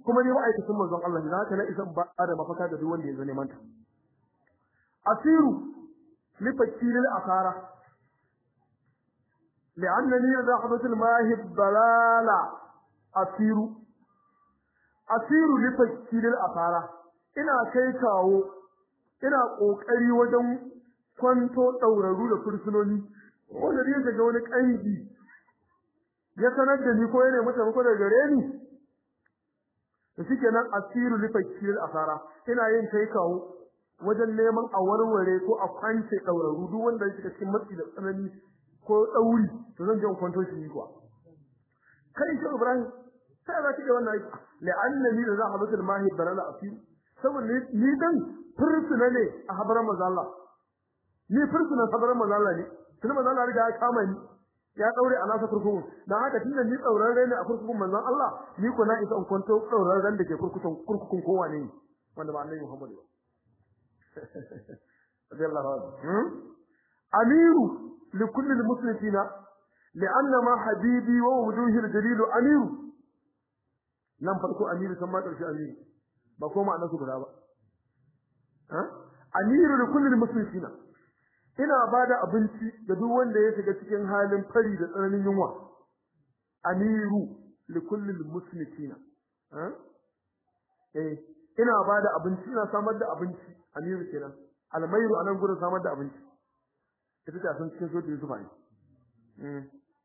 kuma ni ma'aikacin manzon Allah ne haka na isan ba da mafaka da duk wanda ya zo neman ta asiru li fakiril asara li'annani dhahbat al-mahib dalala asiru li fakiril asara ina kai kawo ina kokari wajen kwanto dauraru da fursunoni wanda zai ga wani kangi ya sanar da ni ko yana mata ko da gare ni to shikenan asiru li fakiril asara ina yin kai kawo wajen neman a warware ko a kwance dauraru duk wanda yake cikin matsi da tsanani ko dauri to zan je in kwanto shi kuwa kai shi Ibrahim sai za ki ga wannan la'annani da zahabatul mahib dalala asiru saboda ni dan fursuna ne a habaran manzo Allah ni fursuna habaran manzo Allah ne tun manzo Allah riga ya kama ni ya daure a nasa kurkukun dan haka tunda ni tsaurare ne a kurkukun manzo Allah ni ko na isa in kwanto tsauraren da ke kurkukun kowa ne wanda ba annabi Muhammad ba radiyallahu anhu amiru likulli almuslimina li'anna ma habibi wa wujuhi al-jalil amiru nan farko amiru san ma karshe amiru ba ko ma'ana su guda ba amiru likulli almuslimina ina bada abinci da duk wanda ya shiga cikin halin fari da tsananin yunwa amiru likulli almuslimina ina bada abinci ina samar da abinci amiru kenan almairu anan gurin samar da abinci ita ta san cikin so da Yusuf ne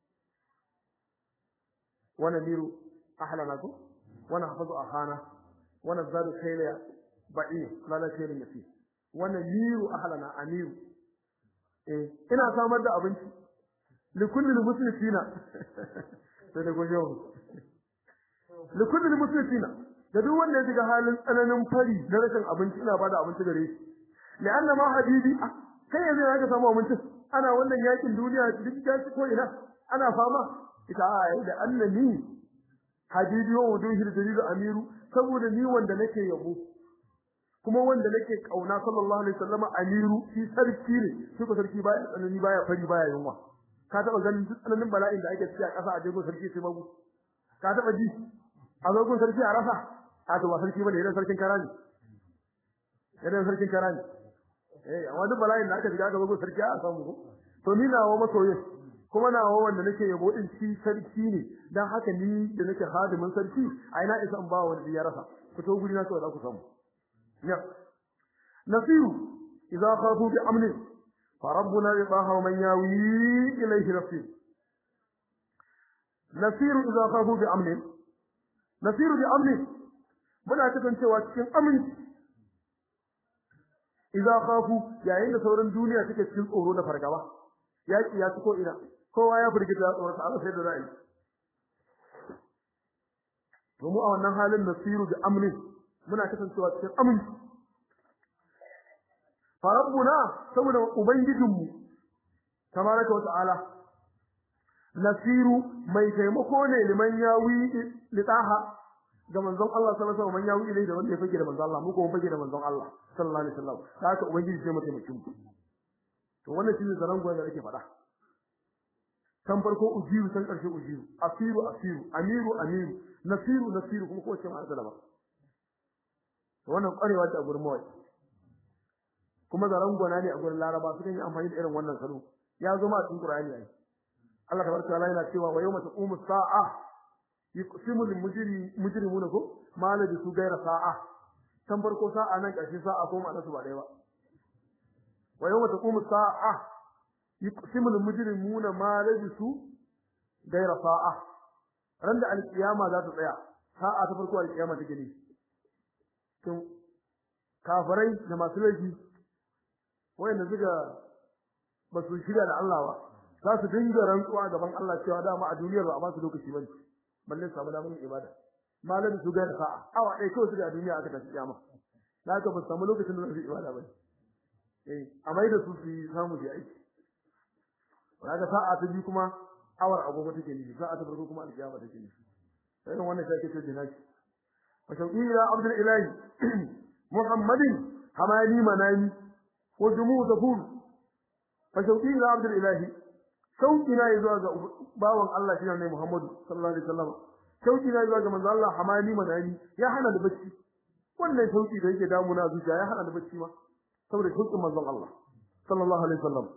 wana miru ahlana ko wana hafazu ahana wana zadu khayla ba'i la la khayrin yasi wana miru ahlana amiru ina samar da abinci likulli muslimina sai da gojo likulli muslimina da duk wanda ya shiga halin tsananin fari da rashin abinci ina bada abinci gare shi li'anna ma habibi kai yanzu ya samu abinci ana wannan yakin duniya duk da ko ina ana fama ita da annani habibi wa wuduhil dalil amiru saboda ni wanda nake yabo kuma wanda nake kauna sallallahu alaihi wasallam amiru shi sarki ne shi ko sarki baya tsanani baya fari baya yunwa ka taba ganin tsananin bala'in da ake ciki a ƙasa a jego sarki sai magu ka taba ji a zogon sarki a rasa a to ba sarki bane idan sarkin karani idan sarkin karani amma duk bala'in da aka shiga ga zogon sarki a samu ko to ni nawo masoyin kuma nawo wanda nake yabo din shi sarki ne dan haka ni da nake hadimin sarki ai na isa in ba wanda ya rasa ku to guri na so da ku samu ya nasiru idza khafu bi amni fa rabbuna yabahu man yawi ilayhi nasir nasiru idza khafu bi amni nasiru bi amni muna kasancewa cikin aminci idza khafu yayin da sauran duniya take cikin tsoro da fargaba yaki ya ko ina kowa ya firgita tsoron Allah sai da ra'ayi to mu a wannan halin nasiru bi amni muna kasancewa cikin aminci fa rabbuna saboda ubangijinmu tabaraka wa ta'ala nasiru mai taimako ne liman yawi litaha ga manzon Allah sallallahu alaihi wasallam man yawi ilai da wanda ya fage da manzon Allah mu ko mun fage da manzon Allah sallallahu alaihi wasallam haka ubangiji sai mu taimake mu to wannan shine zaran goyen da ake faɗa kan farko ujiru san karshe ujiru asiru amiru nasiru kuma ko ce ma da ba wannan kwarewa ta gurin mawai kuma zaran gona ne a gurin Laraba sukan yi amfani da irin wannan salo ya zo ma cikin Qur'ani ai Allah tabaraka wa ta'ala yana cewa wa yawma taqumu sa'a yuqsimu lil mujrimuna ko mala da su gaira sa'a kan farko sa'a nan karshe sa'a ko ma nasu ba dai ba wa yawma taqumu sa'a yuqsimu lil mujrimuna mala da su gaira sa'a ran da alkiyama za ta tsaya sa'a ta farko alkiyama take ne to kafirai da masu laifi wayanda suka ba su shirya da Allah ba za su dinga rantsuwa gaban Allah cewa dama a duniyar ba a ba su lokaci bane balle samu damar ibada malam su ga sa'a awa dai kawai su da duniya aka tafi kiyama zaka ba samu lokacin da su ibada bane amma da su samu ji aiki kaga sa'a ta bi kuma awar agogo take ne sa'a ta farko kuma alkiyama take ne sai wannan take ce jinaki wa shauqi ila abdul ilahi muhammadin hamali manani wa jumu tafur fa shauqi ila abdul ilahi sauki na zuwa ga bawan Allah shi ne Muhammadu sallallahu alaihi wasallam shauki na zuwa ga manzo Allah hamani manani ya hana da bacci wannan shauki da yake damuna zuciya ya hana da bacci ma saboda shaukin manzon Allah sallallahu alaihi wasallam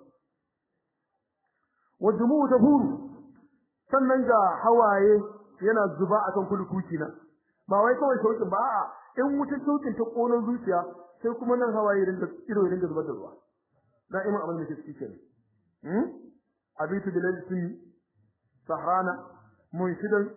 wajumu tafuru sannan ga hawaye yana zuba akan kulkuki na ba wai kawai shaukin ba a'a in wuta shaukin ta kono zuciya sai kuma nan hawaye ringa zubar da ruwa da'iman abin da ke cikin abitu bilal sun sahrana munshidan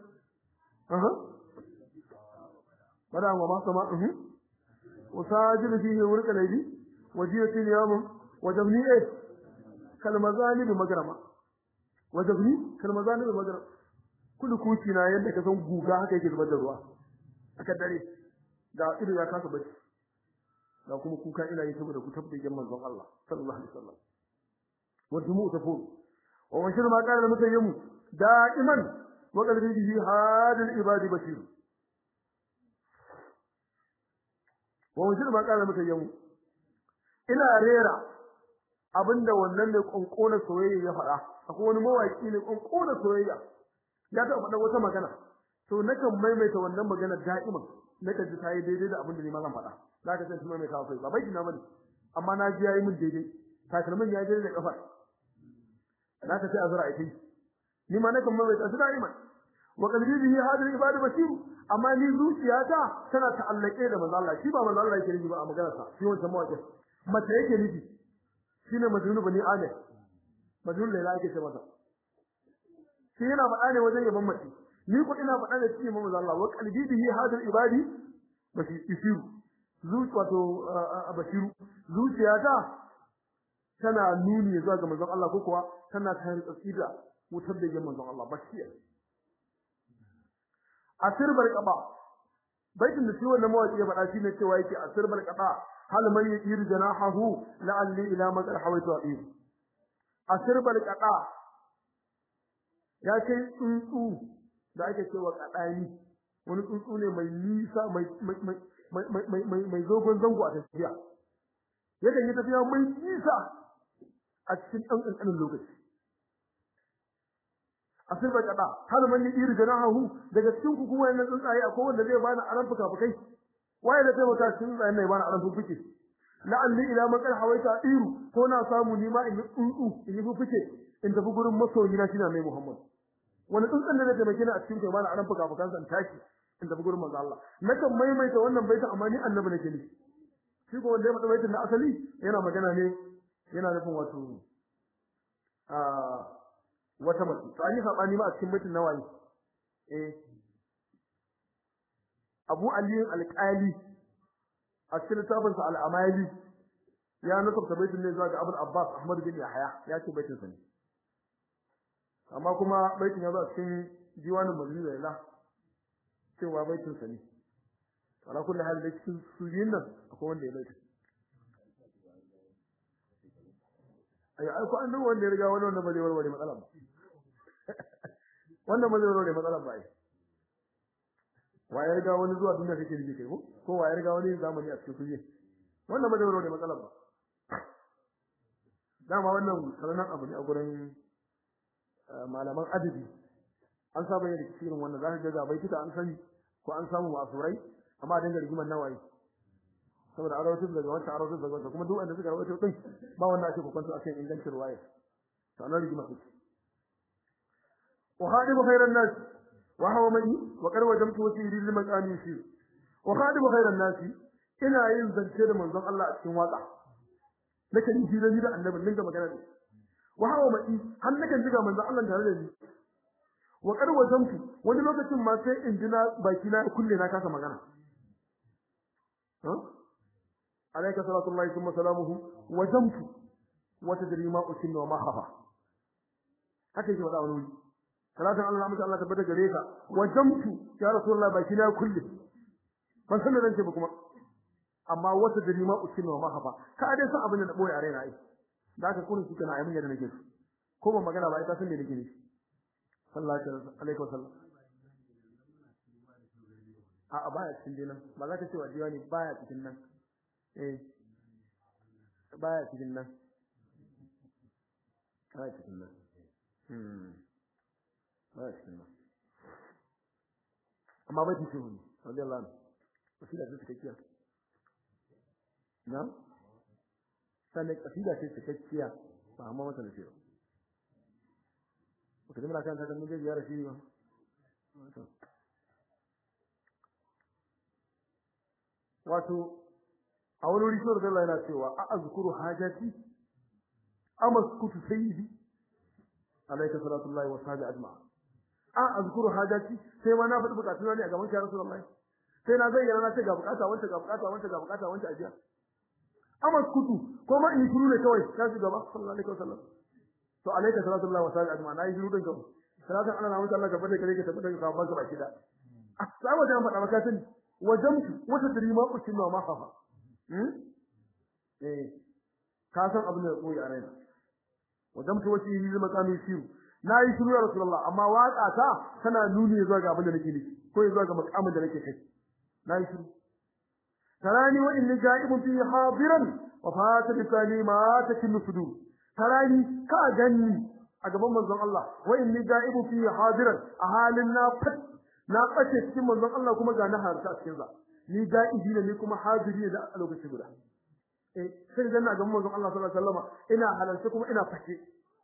madan wa ma sama usajidu fihi wurqa layli wajiyati al-yawm wajabni kalmazani bi magrama wajabni kalmazani bi magrama kullu kuci na yadda ka san guga haka yake zubar da ruwa aka dare da ido ya kasa bacci da kuma kuka ina yi saboda ku tabbata manzon Allah sallallahu alaihi wasallam wajumu tafur wa washir ma qala mutayyimu da'iman wa qalbi bihi hadal ibadi basir wa washir ma qala mutayyimu ina rera abinda wannan ne konkona soyayya ya faɗa akwai wani mawaki ne konkona soyayya ya ta faɗa wata magana to nakan maimaita wannan magana da'iman nakan ji tayi daidai da abinda ni ma zan faɗa zaka san kuma mai kawo kai ba bai kina bane amma na ji yayi min daidai takalmin ya daidai da kafar zaka sai azra ai ni ma nakan mai ta da'iman wa qalbi bihi hadal ibadu basir amma ni zuciyata tana ta'allake da manzo Allah shi ba manzo Allah yake nufi ba a maganar sa shi wancan mawaki mace yake nufi shine majnun bani adam majnun laila yake ce masa shi yana faɗa ne wajen yaban mace ni ko ina faɗa da cikin manzo Allah wa qalbi bihi hadal ibadi basir wato bashiru zuciyata tana nuni zuwa ga manzon Allah ko kuwa tana tayar tsida wutar da yin manzon Allah bashiya asirbar qaba baitin da shi wannan mawaki ya faɗa shine cewa yake asirbar qaba hal man yir janahu la'alli ila mazal hawaitu aqim asirbar qaba ya ce tsuntsu da ake cewa kadani wani tsuntsu ne mai nisa mai zogon zango a tafiya yakan yi tafiya mai nisa a cikin ɗan ƙanƙanin lokaci a sirba kada har man yi iri janahu daga cikin ku kuma wannan tsuntsaye akwai wanda zai bani aran fuka-fukai waye da taimaka cikin tsuntsayen ne bani aran fuke la'alli ila maqal hawaita iru ko na samu ni ma in yi tsuntsu in yi fuke in tafi gurin masoyi na shine mai Muhammad wani tsuntsan da zai taimake ni a cikin kai bani aran fuka-fukan san tashi in tafi gurin manzo Allah nakan maimaita wannan baita amma ni annabi nake ni shi ko wanda ya faɗa baitin na asali yana magana ne yana nufin wato wata mace to an yi sabani ma a cikin baitin nawayi Abu Ali al-Qali a cikin littafin sa al-Amali ya nasabta baitin ne zuwa ga Abu Abbas Ahmad bin Yahya ya ce baitin sa ne amma kuma baitin ya zo a cikin diwanin Mazmur Layla cewa baitin sa ne ala kulli hal da cikin suyin nan akwai wanda ya baita ai ko annabi wanda ya riga wanda ba zai warware matsalar ba wannan ba zai warware matsalar ba ai wa ya riga wani zuwa duniya kake rige kai ko wa ya riga wani zamani a cikin suyin wannan ba zai warware matsalar ba dama wannan sanannen abu ne a gurin malaman adabi an saba yin cikin wannan zaka ga baituka an sani ko an samu masurai amma dinga rigimar nawayi saboda arawatu daga wata arawatu daga wata kuma duk wanda suka rawaito din ba wanda ake kokonto akan ingancin ruwaya to ana rigima su wa khadibu khairan nas wa huwa mai wa qad wajamtu wasiri lil maqami shi wa khadibu khairan nas ina yin zance da manzon Allah a cikin waka nake yin hira da annabi din da magana ne wa huwa mai har nake jiga manzon Allah tare da ni wa qad wajamtu wani lokacin ma sai in jina baki na kulle na kasa magana عليك صلاة الله ثم سلامه وجمت وتدري ما أسن وما خفى haka yake faɗa wani wuri salatan Allah mutum Allah tabbata gare ka wajamtu ya rasulullah baki na kulli ban san da ce ba kuma amma wata da ma ukin wa mahafa ka dai san abin da boye a raina ai da ka kullun suka na ayyukan da nake su ko ban magana ba ai ka san me nake ne sallallahu alaihi wasallam a baya cikin dinan ba za ka ce wa diwani baya cikin nan baya cikin nan baya cikin nan baya cikin nan amma bai tace wani radiyallahu anhu kasida ce cikakkiya na sannan kasida ce cikakkiya ba amma mata da cewa ko kuma kan ta kan da ziyara shi ba wato a wani wuri sai Allah yana cewa a azkuru hajati amaskutu sayyidi alayka salatullahi wa sahbi ajma'a a azkuru hajati sai ma na faɗi bukatuna ne a gaban ya rasulullahi sai na zayyana na ce ga bukata wanda ga bukata wanda ga bukata wanda ajiya amaskutu ko ma in shiru ne kawai ta shi gaba sallallahu alaihi wasallam to alayka salatullahi wa sahbi ajma'a na yi shiru din kawai salatan Allah na wuce Allah gaba da kare ka tabbata ka ba ka baki da sai wajen faɗa maka sani wajamtu wata dirima kucin ma hafa ka san abin da koyi a raina wajamtu wati yi makami shiru nayi shiru ya rasulullah amma waka ta tana nuni zuwa ga abin da nake nufi ko zuwa ga makamin da nake kai nayi shiru tarani wa inni ja'ibun fi hadiran wa fata bi salima takin sudur tarani ka ganni a gaban manzon Allah wa inni ja'ibun fi hadiran a halin na kace cikin manzon Allah kuma ga na harta a cikin sa ni ga'ibi ne ni kuma hadiri da a lokaci guda sai dan na ga manzon Allah sallallahu alaihi wasallam ina halarta kuma ina fake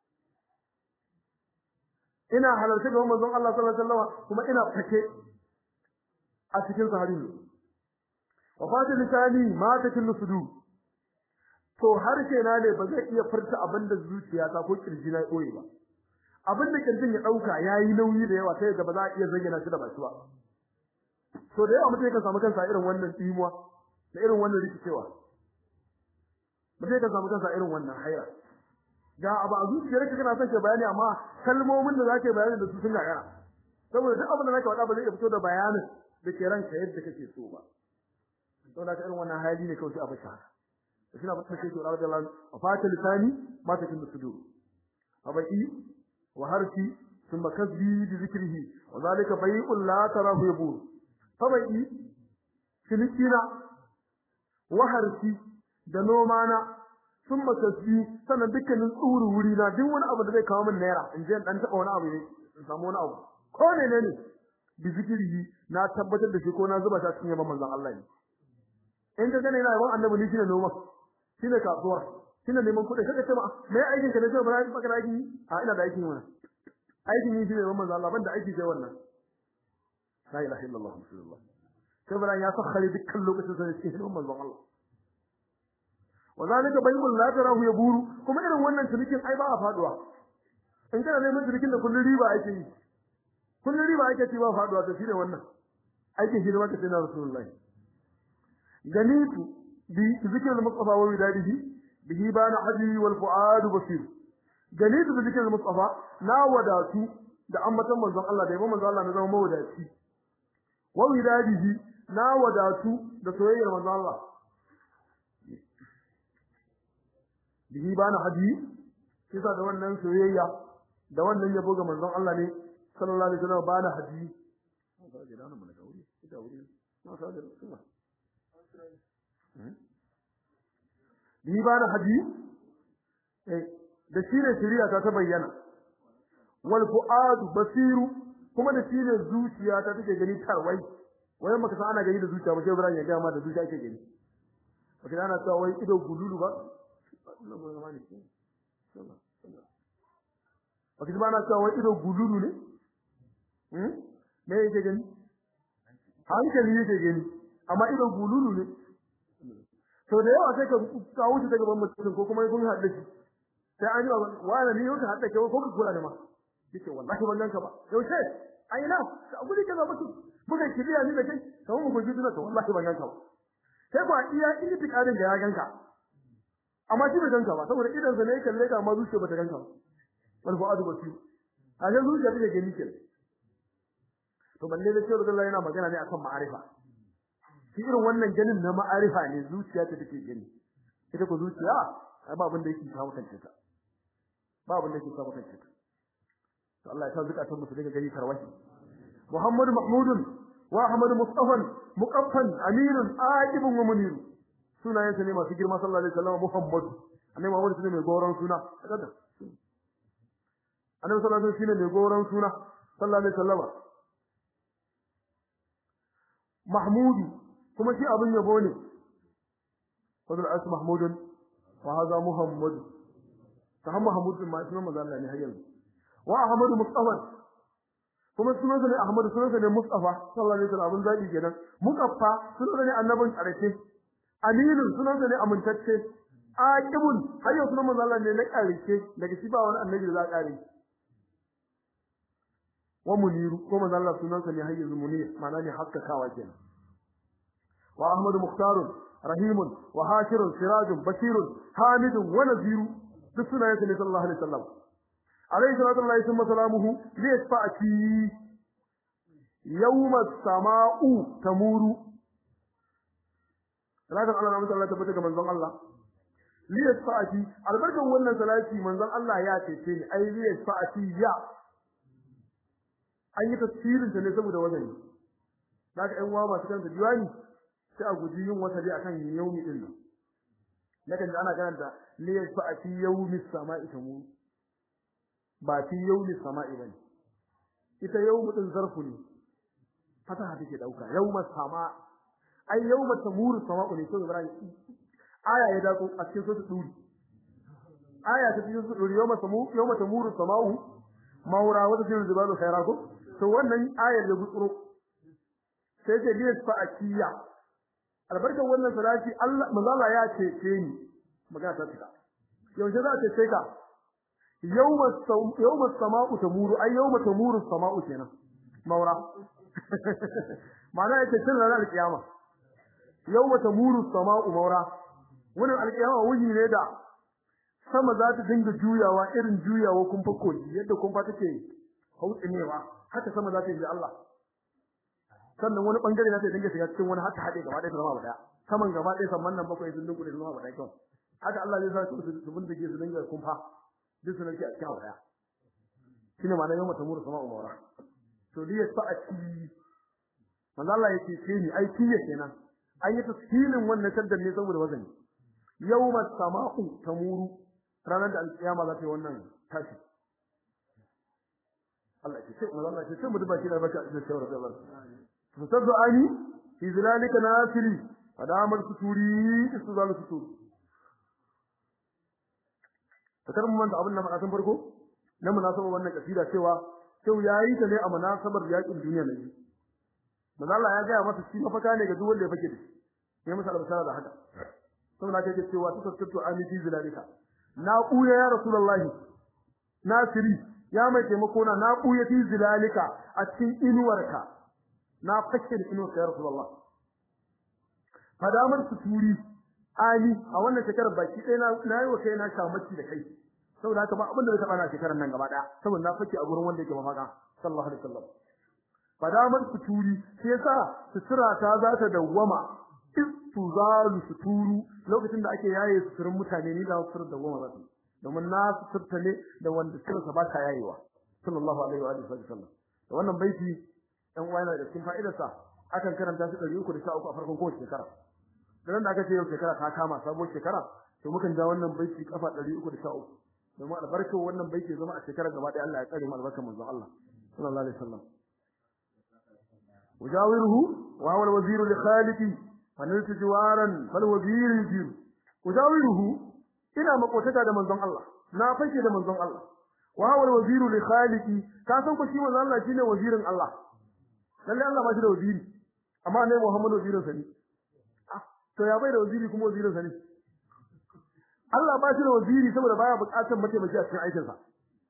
ina halarta ga manzon Allah sallallahu alaihi wasallam kuma ina fake a cikin sa hadiri wa fata lisani ma ta kullu sudu to harshe na ne ba zai iya furta abinda zuciyata ko kirji na koyi ba abinda kirjin ya dauka yayi nauyi da yawa sai da ba za a iya zayyana shi da baki ba to da yawa mutum kan samu kansa irin wannan tsimuwa da irin wannan rikicewa mutum kan samu kansa irin wannan haira ga abu a zuciyar ka kana son ka bayani amma kalmomin da zake bayani da su sun gagara saboda duk abin da zaka faɗa ba zai iya fito da bayanin da ke ranka yadda kake so ba to da irin wannan hali ne kawai sai a bashi haka shi na fata sai to radiyallahu anhu fata lisani ma ta kin sudur abai wa harfi thumma kasbi bi zikrihi wa zalika bai'un la tarahu yabur tabai silikina wa harfi da noma na thumma kasbi sanan dukkanin tsuru wuri na duk wani abu da zai kawo min naira in je dan taba wani abu ne in samu wani abu ko ne bi zikrihi na tabbatar da shi ko na zuba ta cikin yaban manzon Allah ne in ka gane ina yaban annabi ne shine noma shine kasuwa shine neman kuɗi kaga ce ma me aikin ka ne sai bara baka aiki a ina da aikin wannan aikin ni shine manzo Allah banda aiki sai wannan la ilaha illallah rasulullah sai bara ya sakhari dukkan lokacin sai cikin manzo Allah wazalika bayyul la tarahu yaburu kuma irin wannan cinikin ai ba a faduwa in kana neman cinikin da kullun riba ake yi kullun riba ake ci ba faduwa to shine wannan aikin shi da maka sai na rasulullah ganitu بذكر المصطفى ووداده به بان حجي والفؤاد بصير جليد بذكر المصطفى نا وداتو da ammatan manzon Allah da yabo manzon Allah na zama mawadaci wa widadihi na wadatu da soyayyar manzon Allah bihi bana hadi kisa da wannan soyayya da wannan yabo ga manzon Allah ne sallallahu alaihi wasallam bana hadi ba ga dana mun ga wuri ita wuri ma sa da sunna ni ba na hadi da shine shari'a ta bayyana wal fuad basiru kuma da shine zuciya ta take gani tarwai wayan maka san ana gani da zuciya ba sai Ibrahim ya ga ma da zuciya ake gani ba kina ana cewa wai ido gululu ba Allah ba mani ba kina ana cewa wai ido gululu ne me yake gani hankali yake gani amma ido gululu ne to da yawa sai ka wuce daga ban mutum ko kuma kun haɗa shi sai an yi wani ne yau ka haɗa ke ko ka kula da ma yace wallahi wannan ka ba yau sai ai na ka gudu ka zama mutum muka kiriya ni da kai kamar mu gudu da to wallahi ban ganka ba sai ba iya intiqadin da ya ganka amma shi bai ganka ba saboda idan sa ne kalle ka amma zuciya bata ganka ba wal fuadu basir a ga zuciya take gani ke to balle da cewa Allah yana magana ne akan ma'arifa shi irin wannan ganin na ma'arifa ne zuciya ta take gani ita ko zuciya ba abin da yake kawo kanta ta ba abin da yake kawo kanta ta to Allah ya sa zakatun musu daga gari karwashi Muhammad Mahmudun wa Ahmad Mustafa muqaffan aminun aqibun wa munir sunayen sa ne masu girma sallallahu alaihi wasallam Muhammad annabi Muhammad shine mai goron suna kaga annabi sallallahu alaihi wasallam shine mai goron suna sallallahu alaihi wasallam mahmudu kuma shi abin yabo ne fadl as mahmudun wa hadha muhammad ta mahmud ma sunan manzo Allah ne har yanzu wa ahmadu mustafa kuma sunan sa ne ahmadu sunan sa ne mustafa sallallahu alaihi wasallam zabi kenan mustafa sunan sa ne annabin karshe aminu sunan sa ne amintacce aqibun har yau sunan manzo Allah ne na karshe daga shi ba wani annabi da za a kare wa muniru ko manzo Allah sunan sa ne har yanzu munir ma'ana ne haskakawa kenan wa ahmadu mukhtarun rahimun wa hashirun sirajun basirun hamidun wa naziru duk sunayen sa ne sallallahu alaihi wasallam alayhi salatu wa salamuhu li yasfa'ati yawma as-sama'u tamuru salatu Allah tabbata ga manzon Allah li yasfa'ati albarkan wannan salati manzon Allah ya cece ni ai li yasfa'ati ya an yi tafsirin ta ne saboda wazani daga ɗan uwa masu karanta diwani sai a guji yin wasali akan yaumi din nan nakan da ana karanta li yasfa'ati yawmi as-sama'i tamuru ba fi yawmi sama'i bane ita yawmu din zarfu ne fataha take dauka yawma sama ai yawma tamuru sama'u ne to Ibrahim aya ya dako a cikin sura duri aya ta cikin sura duri yawma tamuru sama'u maura wata cikin zubalu khairako to wannan ayar da gutsuro sai ce liyas fa akiya albarkan wannan salati Allah manzo Allah ya ce ni magana ta cika yau za ta ce ka yawma sama'u tamuru ay yawma tamuru sama'u kenan maura ma'ana yake cin ranar alkiyama yawma tamuru sama'u maura wannan alkiyama wuji ne da sama za ta dinga juyawa irin juyawa kun fako yadda kun fa take hautsinewa haka sama za ta yi Allah sannan wani bangare za ta dinga shiga cikin wani haka hade gaba ɗaya ta zama guda saman gaba ɗaya samman nan bakwai sun dinga zama guda kyau haka Allah zai sa su bindige su dinga kumfa duk sun rike a cikin waya shine ma na yau mata muru sama umara to liya sa'ati manzo Allah yake ce ni ai kiyaye kenan an yi tafsirin wannan shaddar ne saboda wazani yawma sama'u tamuru ranar da alkiyama za ta yi wannan tashi Allah ya ce manzo Allah ya ce mu duba shi da baka da shawara da Allah fasaddu ani fi zilalika nasiri fadamal suturi istuzal suturi takar mun da abin nan a san farko na munasabar wannan kasida cewa sau yayi ta ne a munasabar yakin duniya ne manzo Allah ya ga masa shi mafaka ne ga duk wanda ya fake da shi sai masa albasara da haka saboda kai cewa tasattu ani fi zilalika na kuya ya rasulullahi nasiri ya mai taimako na kuya fi zilalika a cikin inuwarka na fake da inuwarka ya rasulullah fadamar suturi ali a wannan shekarar baki ɗaya na yi wa kai na shamaci da kai saboda haka ba abin da zai taba na shekarar nan gaba ɗaya saboda na fake a gurin wanda yake mafaka sallallahu alaihi wasallam fadamar suturi sai yasa sutura ta za ta dawwama istuzalu suturu lokacin da ake yaye suturin mutane ni da sutur dawwama za su domin na suturta ne da wanda sutura ba ta yayewa sallallahu alaihi wa sallam da wannan baiti dan uwa yana da cikin fa'idarsa akan karanta shi 313 a farkon kowace shekara dan da aka ce yau shekara ta kama sabuwar shekara to mukan ja wannan baiti kafa 313 domin albarkar wannan baiti zama a shekara gaba ɗaya Allah ya tsare mu albarkar manzon Allah sallallahu alaihi wasallam wajawiruhu wa huwa alwaziru li khaliqi faniltu jiwaran fal wazir yujir wajawiruhu ina makotaka da manzon Allah na fake da manzon Allah wa huwa alwaziru li khaliqi ka san ko shi manzon Allah shine wazirin Allah lalle Allah ba shi da waziri amma ne Muhammadu wazirin sa ne to ya bai da waziri kuma wazirin sa ne Allah ba shi da waziri saboda baya bukatar mataimaki a cikin aikin sa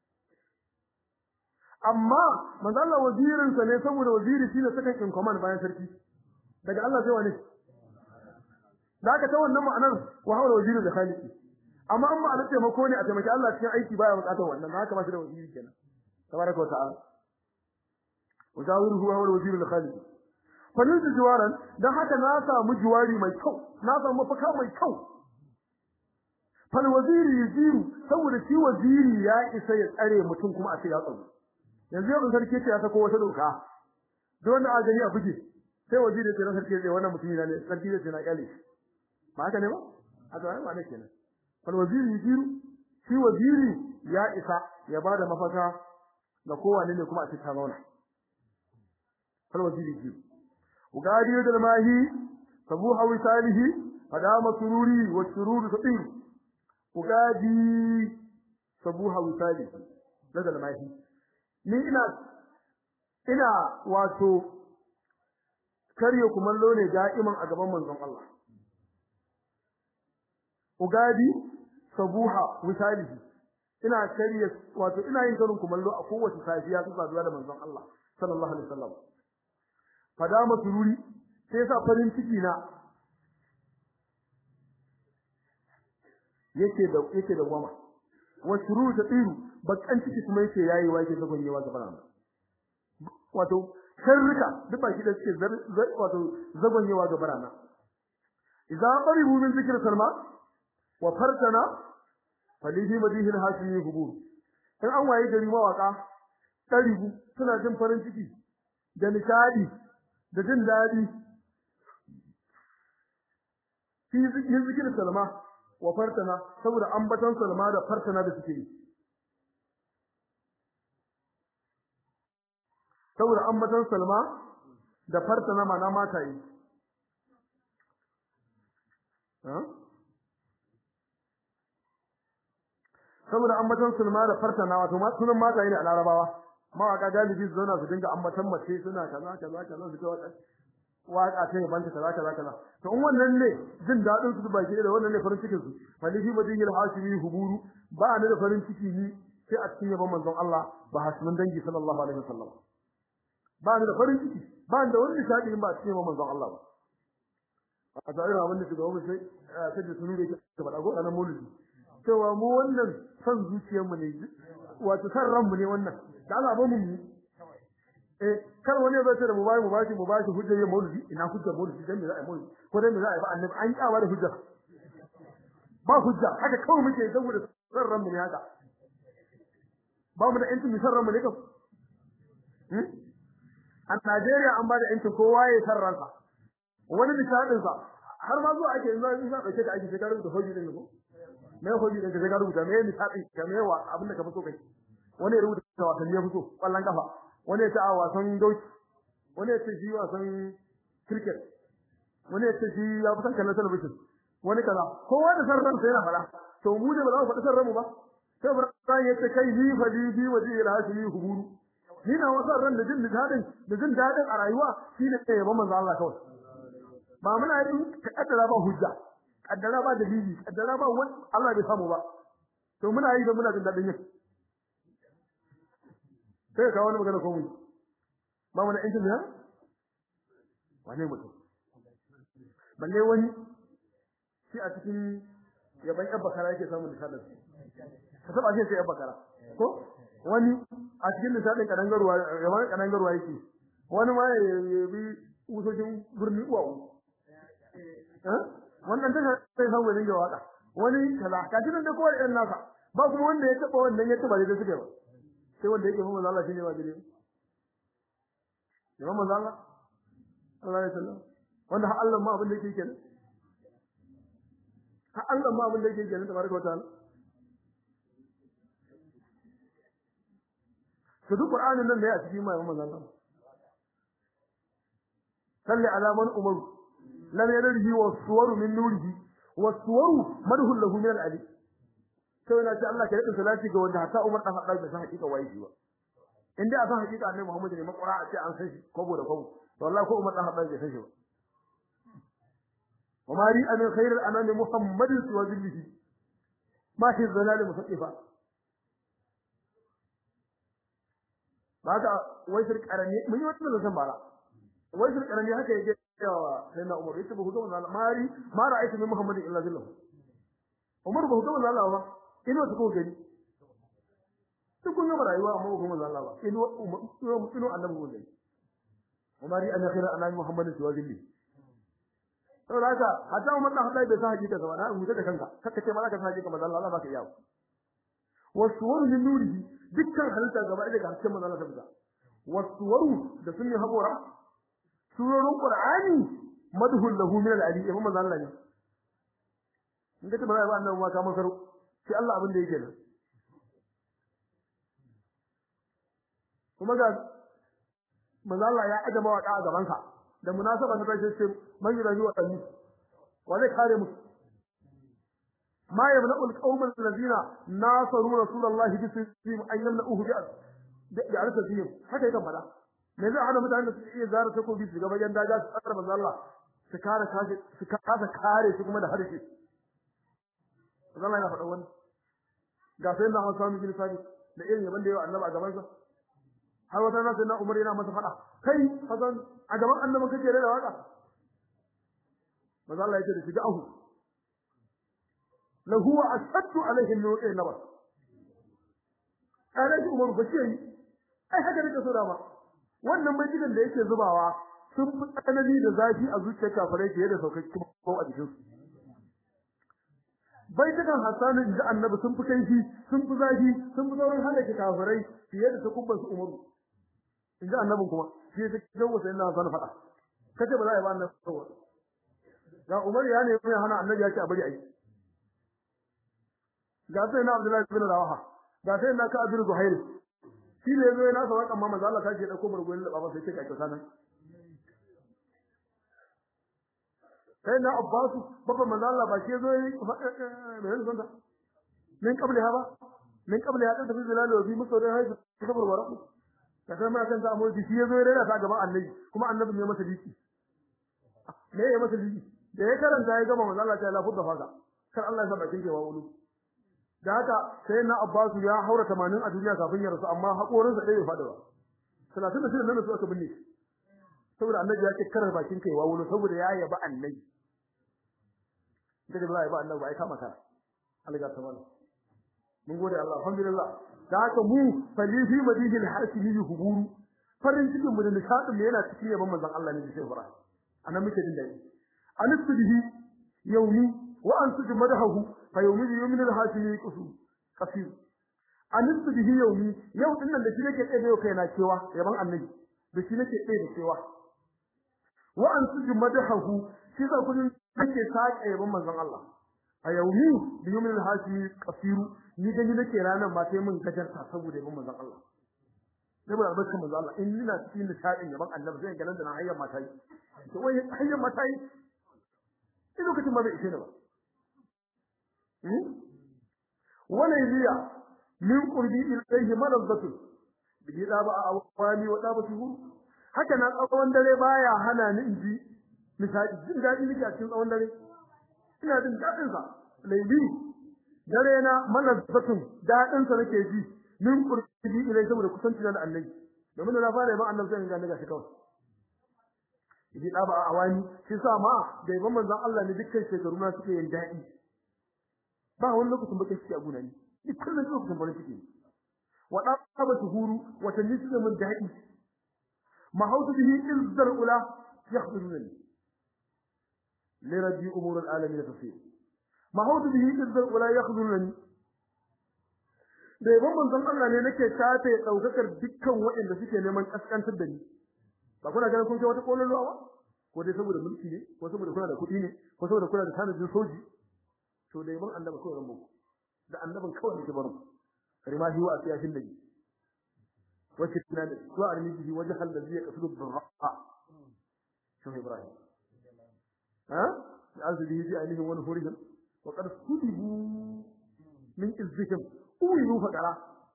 amma manzo Allah wazirin sa ne saboda waziri shine second in command bayan sarki daga Allah sai wani da aka ta wannan ma'anar wa hawla wazirin da khaliqi amma amma Allah taimako ne a taimaki Allah cikin aiki baya bukatar wannan haka ba shi da waziri kenan tabaraka wa ta'ala wajawiruhu wa hawla wazirin da khaliqi fannin jiwaran dan haka na samu jiwari mai kyau na samu mafaka mai kyau fal waziri yuziru saboda shi waziri ya isa ya tsare mutum kuma a ce ya tsaro yanzu yau sarki ce ya sako wata doka don da ajani a buge sai waziri ce na sarki ce wannan mutum ne sarki ce na kyale ba haka ne ba a ga ba ne kenan fal waziri yuziru shi waziri ya isa ya bada mafaka ga kowanne ne kuma a ce ta zauna fal waziri yuziru ugadi dal mahi sabuha wisalihi fadama sururi wa sururu tadir ugadi sabuha wisalihi dal mahi ni ina wato karyo kumallo ne da'iman a gaban manzon Allah ugadi sabuha wisalihi ina karyo wato ina yin karin kumallo a kowace safiya ta saduwa da manzon Allah sallallahu alaihi wasallam fadama sururi sai sa farin ciki na yake da goma wa sururu ta tsiru bakan ciki kuma yake yayi wa yake zagonyewa gaban Allah wato sharrika duk baki da suke wato zagonyewa gaban Allah idan qaribu min zikr salma wa fartana falihi madihi al-hasimi hubur in an waye gari mawaka qaribu suna jin farin ciki da nishadi da jin dadi fi zikr salma wa fartana saboda ambatan salma da fartana da suke yi saboda ambatan salma da fartana mana mata yi saboda ambatan salma da fartana wato sunan mata yi ne a larabawa mawaka galibi su zauna su dinga ambatan mace suna kaza su ta waka ta yabanta kaza to in wannan ne jin dadin su baki da wannan ne farin cikin su falihi madinil hasimi huburu ba ne da farin ciki ni sai a cikin yaban manzon Allah ba hasmin dangi sallallahu alaihi wasallam ba ne da farin ciki ba da wani nishadi in ba cikin yaban manzon Allah ba a tsarin abin da su ga mu sai da sunu da ke faɗa go ranar maulidi cewa mu wannan san zuciyarmu ne wato san ranmu ne wannan da Allah ba mu kar wani ya zo da mu bashi hujjar yin maulidi ina hujjar maulidi dan me za a yi maulidi ko dan me za a yi ba annabi an kyawa da hujjar ba hujja haka kawai muke saboda san ranmu ne haka ba mu da yancin mu san ranmu ne kam a Najeriya an ba da yancin kowa ya san ransa wani misalin sa har ma zuwa ake in za dauke ka ake sai ka rubuta hujji din ko me hujji din sai ka rubuta me misali ka me wa abin da ka fito kai wani ya rubuta wasanni ya fito kwallon kafa wani ya ce a wasan doki wani ya ce shi wasan cricket wani ya ce shi ya fi san kallon talabijin wani kaza kowa da san ransa yana fara to mu ne ba za mu faɗi san ranmu ba sai Ibrahim ya ce kai ni fadi bi waje ila hasbi huburu ni na wasan ran da jin dadin a rayuwa shine ya ba manzo Allah kawai ba muna yi kaddara ba hujja kaddara ba dalili kaddara ba wani Allah bai samu ba to muna yi da muna jin dadin yin sai ka wani magana ko mu ba mu da injin ne wane mutum balle wani shi a cikin yaban bakara yake samu misalin ka saba shi sai bakara ko wani a cikin misalin kadangarwa yake wani ma ya bi usojin birni uwa wannan ta sai san wani waka wani kaza ka tunan da kowa irin nasa ba kuma wanda ya taba wannan ya taba da suke ba sai wanda yake manzo Allah shine wajibi ne manzo Allah Allah ya sallam wanda har Allah ma abin da yake kenan har Allah ma abin da yake kenan tabaraka wa ta'ala to duk Qur'anin nan da ya cikin mai manzo Allah salli ala man umaru lam yadrihi wa suwaru min nurihi wa suwaru madhu lahu min al-ali sai na ce Allah ka rika salati ga wanda haka Umar dan Khattab bai san hakika waye shi ba in dai a san hakika Annabi Muhammad ne makura a ce an san shi kobo da kobo to wallahi ko Umar dan Khattab bai san shi ba wa mari an khair al-anami Muhammad wa zillihi ma shi zalal musaqifa baka wai shirk karami mun yi wannan zan bara wai shirk karami haka yake cewa sai na Umar yace ba ku ga mari ma ra'aytu min Muhammadin illa zillahu Umar ba ku ga Allah ba ino ta ko gani duk kun gama rayuwa amma ba kuma Allah ba ino annabi ko gani umari an akhira annabi Muhammad sallallahu alaihi wasallam to laka hatta Umar da hadai bai san hakika ba na mutu da kanka kaka ce malaka san hakika manzo Allah ba ka yawo wasuwar min nurihi dukkan halitta gaba da hakkin manzo Allah tabbata wasuwaru da sunni habora surorun Qur'ani madhul lahu min al-ali ya manzo Allah ne inda ta bara ba annabi ma ka masaro sai Allah abin da yake nan kuma ga manzo Allah ya aje mawaka a gaban sa da munasaba ta tashi ce man yurahi wa dani wa zai kare mu ma yamna'u al-qawm allazina nasaru rasulullahi bi sirrihim an yamna'uhu bi al-tasbih haka yakan fada me zai hana mutanen da su iya zara takobi su ga bayan daga su tsara manzo Allah su kasa kare shi kuma da harshe Allah ya faɗa wannan ga sai na Hausa mu gilsani da irin yaban da yau annabi a gaban sa har wata na sai na Umar yana masa faɗa kai Hasan a gaban annabi kake da waka manzo Allah yake da shi da'ahu lahu wa ashaddu alaihi min nabar alaihi Umar bace ai haka nake so da ma wannan majidan da yake zubawa sun fi tsanani da zafi a zuciyar kafirai fiye da saukakken ko a jikin su bai ta kan Hassan da Annabi sun fi kaifi sun fi zafi sun fi sauran halaka kafirai fiye da takubban su Umaru inda Annabin kuma shi ya jawo sai Allah sana fada kace ba za a yi ba Annabi saboda ga Umar ya ne ya hana Annabi ya ce a bari ai ga sai na Abdullahi bin Rawaha ga sai na ka Abdul Zuhair shi ne zo yana sa amma manzo Allah kace da ko bargoyin da baba sai ce kai sanan sai na Abbas baba manzo Allah ba shi zo yi me yanzu da min kabli ha ba min kabli ha da bilal wa bi musawrin haizu kabar waraku kaga ma kan samu shi zo yana ta gaban Annabi kuma Annabi ne masa diki me ya masa diki da ya karanta ya gama manzo Allah ta lafu da faka kar Allah ya sa bakin ke wa wulu da haka sai na Abbas ya haura 80 a duniya kafin ya rasu amma hakorin sa dai bai fada ba 36 nan su aka binne saboda Annabi ya ce karar bakin kai wa wulu saboda ya yaba Annabi da ba ya ba Annabi ai kama ka Allah ya tabbata mun gode Allah alhamdulillah da haka mu falifi madihil hasili huburu farin cikin mu da nishadin mu yana cikin yaban manzon Allah ne sai Ibrahim anan muke din dai anistubihi yawmi wa ansuju madahu fa yawmi yawmin al-hasili qasir anistubihi yawmi yau din nan da shi nake tsaye kai na cewa yaban Annabi da shi nake tsaye da cewa wa ansuju madahu shi za ku nake sake yaban manzon Allah a yaumi bi yawmin al-hasili qasir ni gani nake ranan ma sai mun gajarta saboda yaban manzon Allah saboda albarkar manzon Allah in ina cikin nishadin yaban Annabi sai ganin da na hayyan mata yi to wai hayyan mata yi in lokacin ma bai ishe ni ba wala yiya min qurbi ilayhi malazzatu bi da ba awani wa da ba shuhur haka na tsawon dare baya hana ni inji misali jin dadi nake a cikin tsawon dare ina jin dadin sa laibi dare na malazzatun dadin sa nake ji min qurbi ilayhi saboda kusanci da Annabi domin na fara ba Annabi sai ga daga shi kawai idan da ba awani shi sa ma da yaban manzon Allah ne dukkan shekaru na suke yin dadi ba wani lokacin baka shi a guna ne dukkan lokacin bane suke wa da ba tuhuru wa tanisi da mun dadi mahautu bihi izzar ula yakhdhuruni li rabbi umur al-alamin tafsir mahautu bihi izzar ula yakhdhuruni da yaban manzon Allah ne nake tafe daukakar dukkan waɗanda suke neman kaskantar da ni ba kuna ganin kun ce wata kolon ruwa ko dai saboda mulki ne ko saboda kuna da kuɗi ne ko saboda kuna da tanadin soji to da yaban annabi kawai rambo da annabin kawai nake baro rimahi wa asiyashin nabi wace tunan to armiji wajh allazi yaqsudu birra shi Ibrahim ha azbihi bi alihi wa nurihim wa qad sudibu min izzihim uyu faqara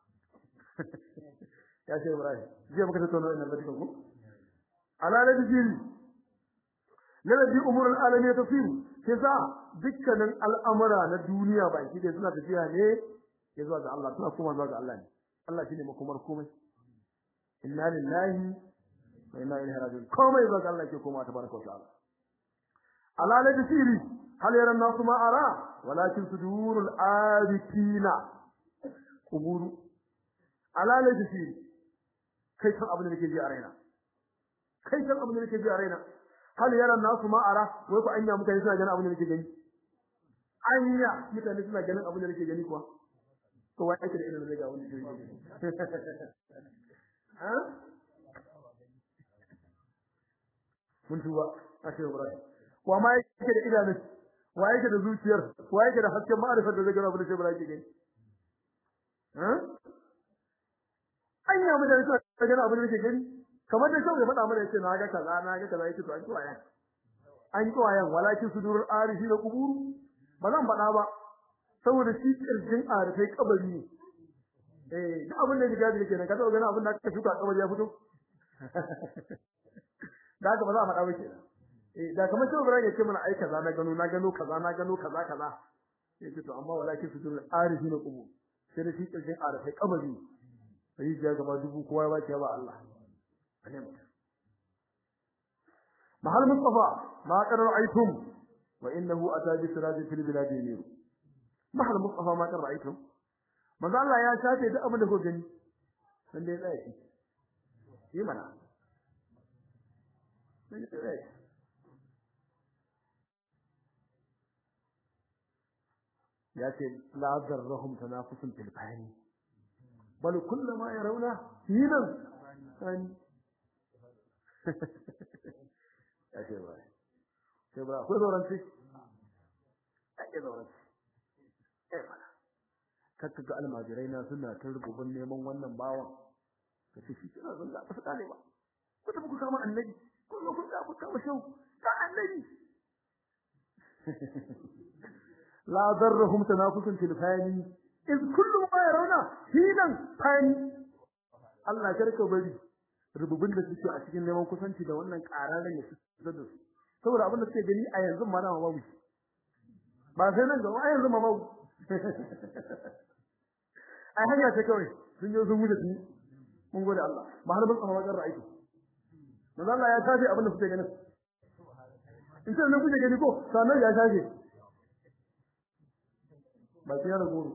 ya shi Ibrahim je muka tattauna ina da ku ala ladjil ladji umur al-alamin tafsir kaza dukkanin al'amura na duniya baki dai suna tafiya ne ya zuwa ga Allah suna kuma zuwa ga Allah ne Allah shine makomar komai inna lillahi wa inna ilaihi raji'un komai zuwa ga Allah ke koma tabaraka wa ta'ala ala ladjil hal yara nasu ma ara walakin sudurul abikina kuburu ala ladjil kai san abin da nake ji a raina kai san abin da nake ji a raina hal yara nasu ma ara wai ku anya mutane suna ganin abin da nake gani anya mutane suna ganin abin da nake gani kuwa to wai ake da irin da ga wani jiri ha mun tuba a ce Ibrahim wa ma yake da idanun wa yake da zuciyar wa yake da hasken ma'arifar da zai gano abin da Ibrahim ke gani ha anya mutane suna ganin abin da nake gani kamar da shau ya faɗa mana yace na ga kaza yace to an ki wayan walakin sudurul arifi da kuburu ba zan faɗa ba saboda shi kirjin arifai kabari ne duk abin da jiga yake nan ka taɓa ganin abin da aka shuka kabari ya fito da haka ba za a faɗa ba kenan da kamar shau Ibrahim yace mana ai kaza na gano kaza yace to amma walakin sudurul arifi da kuburu sai da shi kirjin arifai kabari sai ya gaba dubu kowa ba ce ba Allah محل مصطفى ما قد رأيتم وإنه أتى بسراج في البلاد يمير محل مصطفى ما قد رأيتم ماذا الله يا شافي ده أبدا هو جني من دي ذلك يمنع من دي ذلك يأتي لا ذرهم تنافس في البحر بل كل ما يرونه هنا ثاني ya ce ba akwai zauranci ake zauranci mana kakka ga almajirai na suna ta rububin neman wannan bawan ka ce shi kina zalla ba su kane ba ku tafi ku kama annabi ku zo ku kama shau ka annabi la darrahum tanafusun fil fani iz kullu ma yarawna hinan fani Allah karka bari rububin da suke a cikin neman kusanci da wannan ƙararren ya fitar da su saboda abin da suke gani a yanzu ma na babu ba sai nan gaba a yanzu ma babu ai hanya ce kawai sun yi sun wuce ni mun gode Allah ba har ban tsama wajen ra'ayi manzo Allah ya tafi abin da suke ganin in sai nan kuke gani ko sanan ya tafi ba sai da goro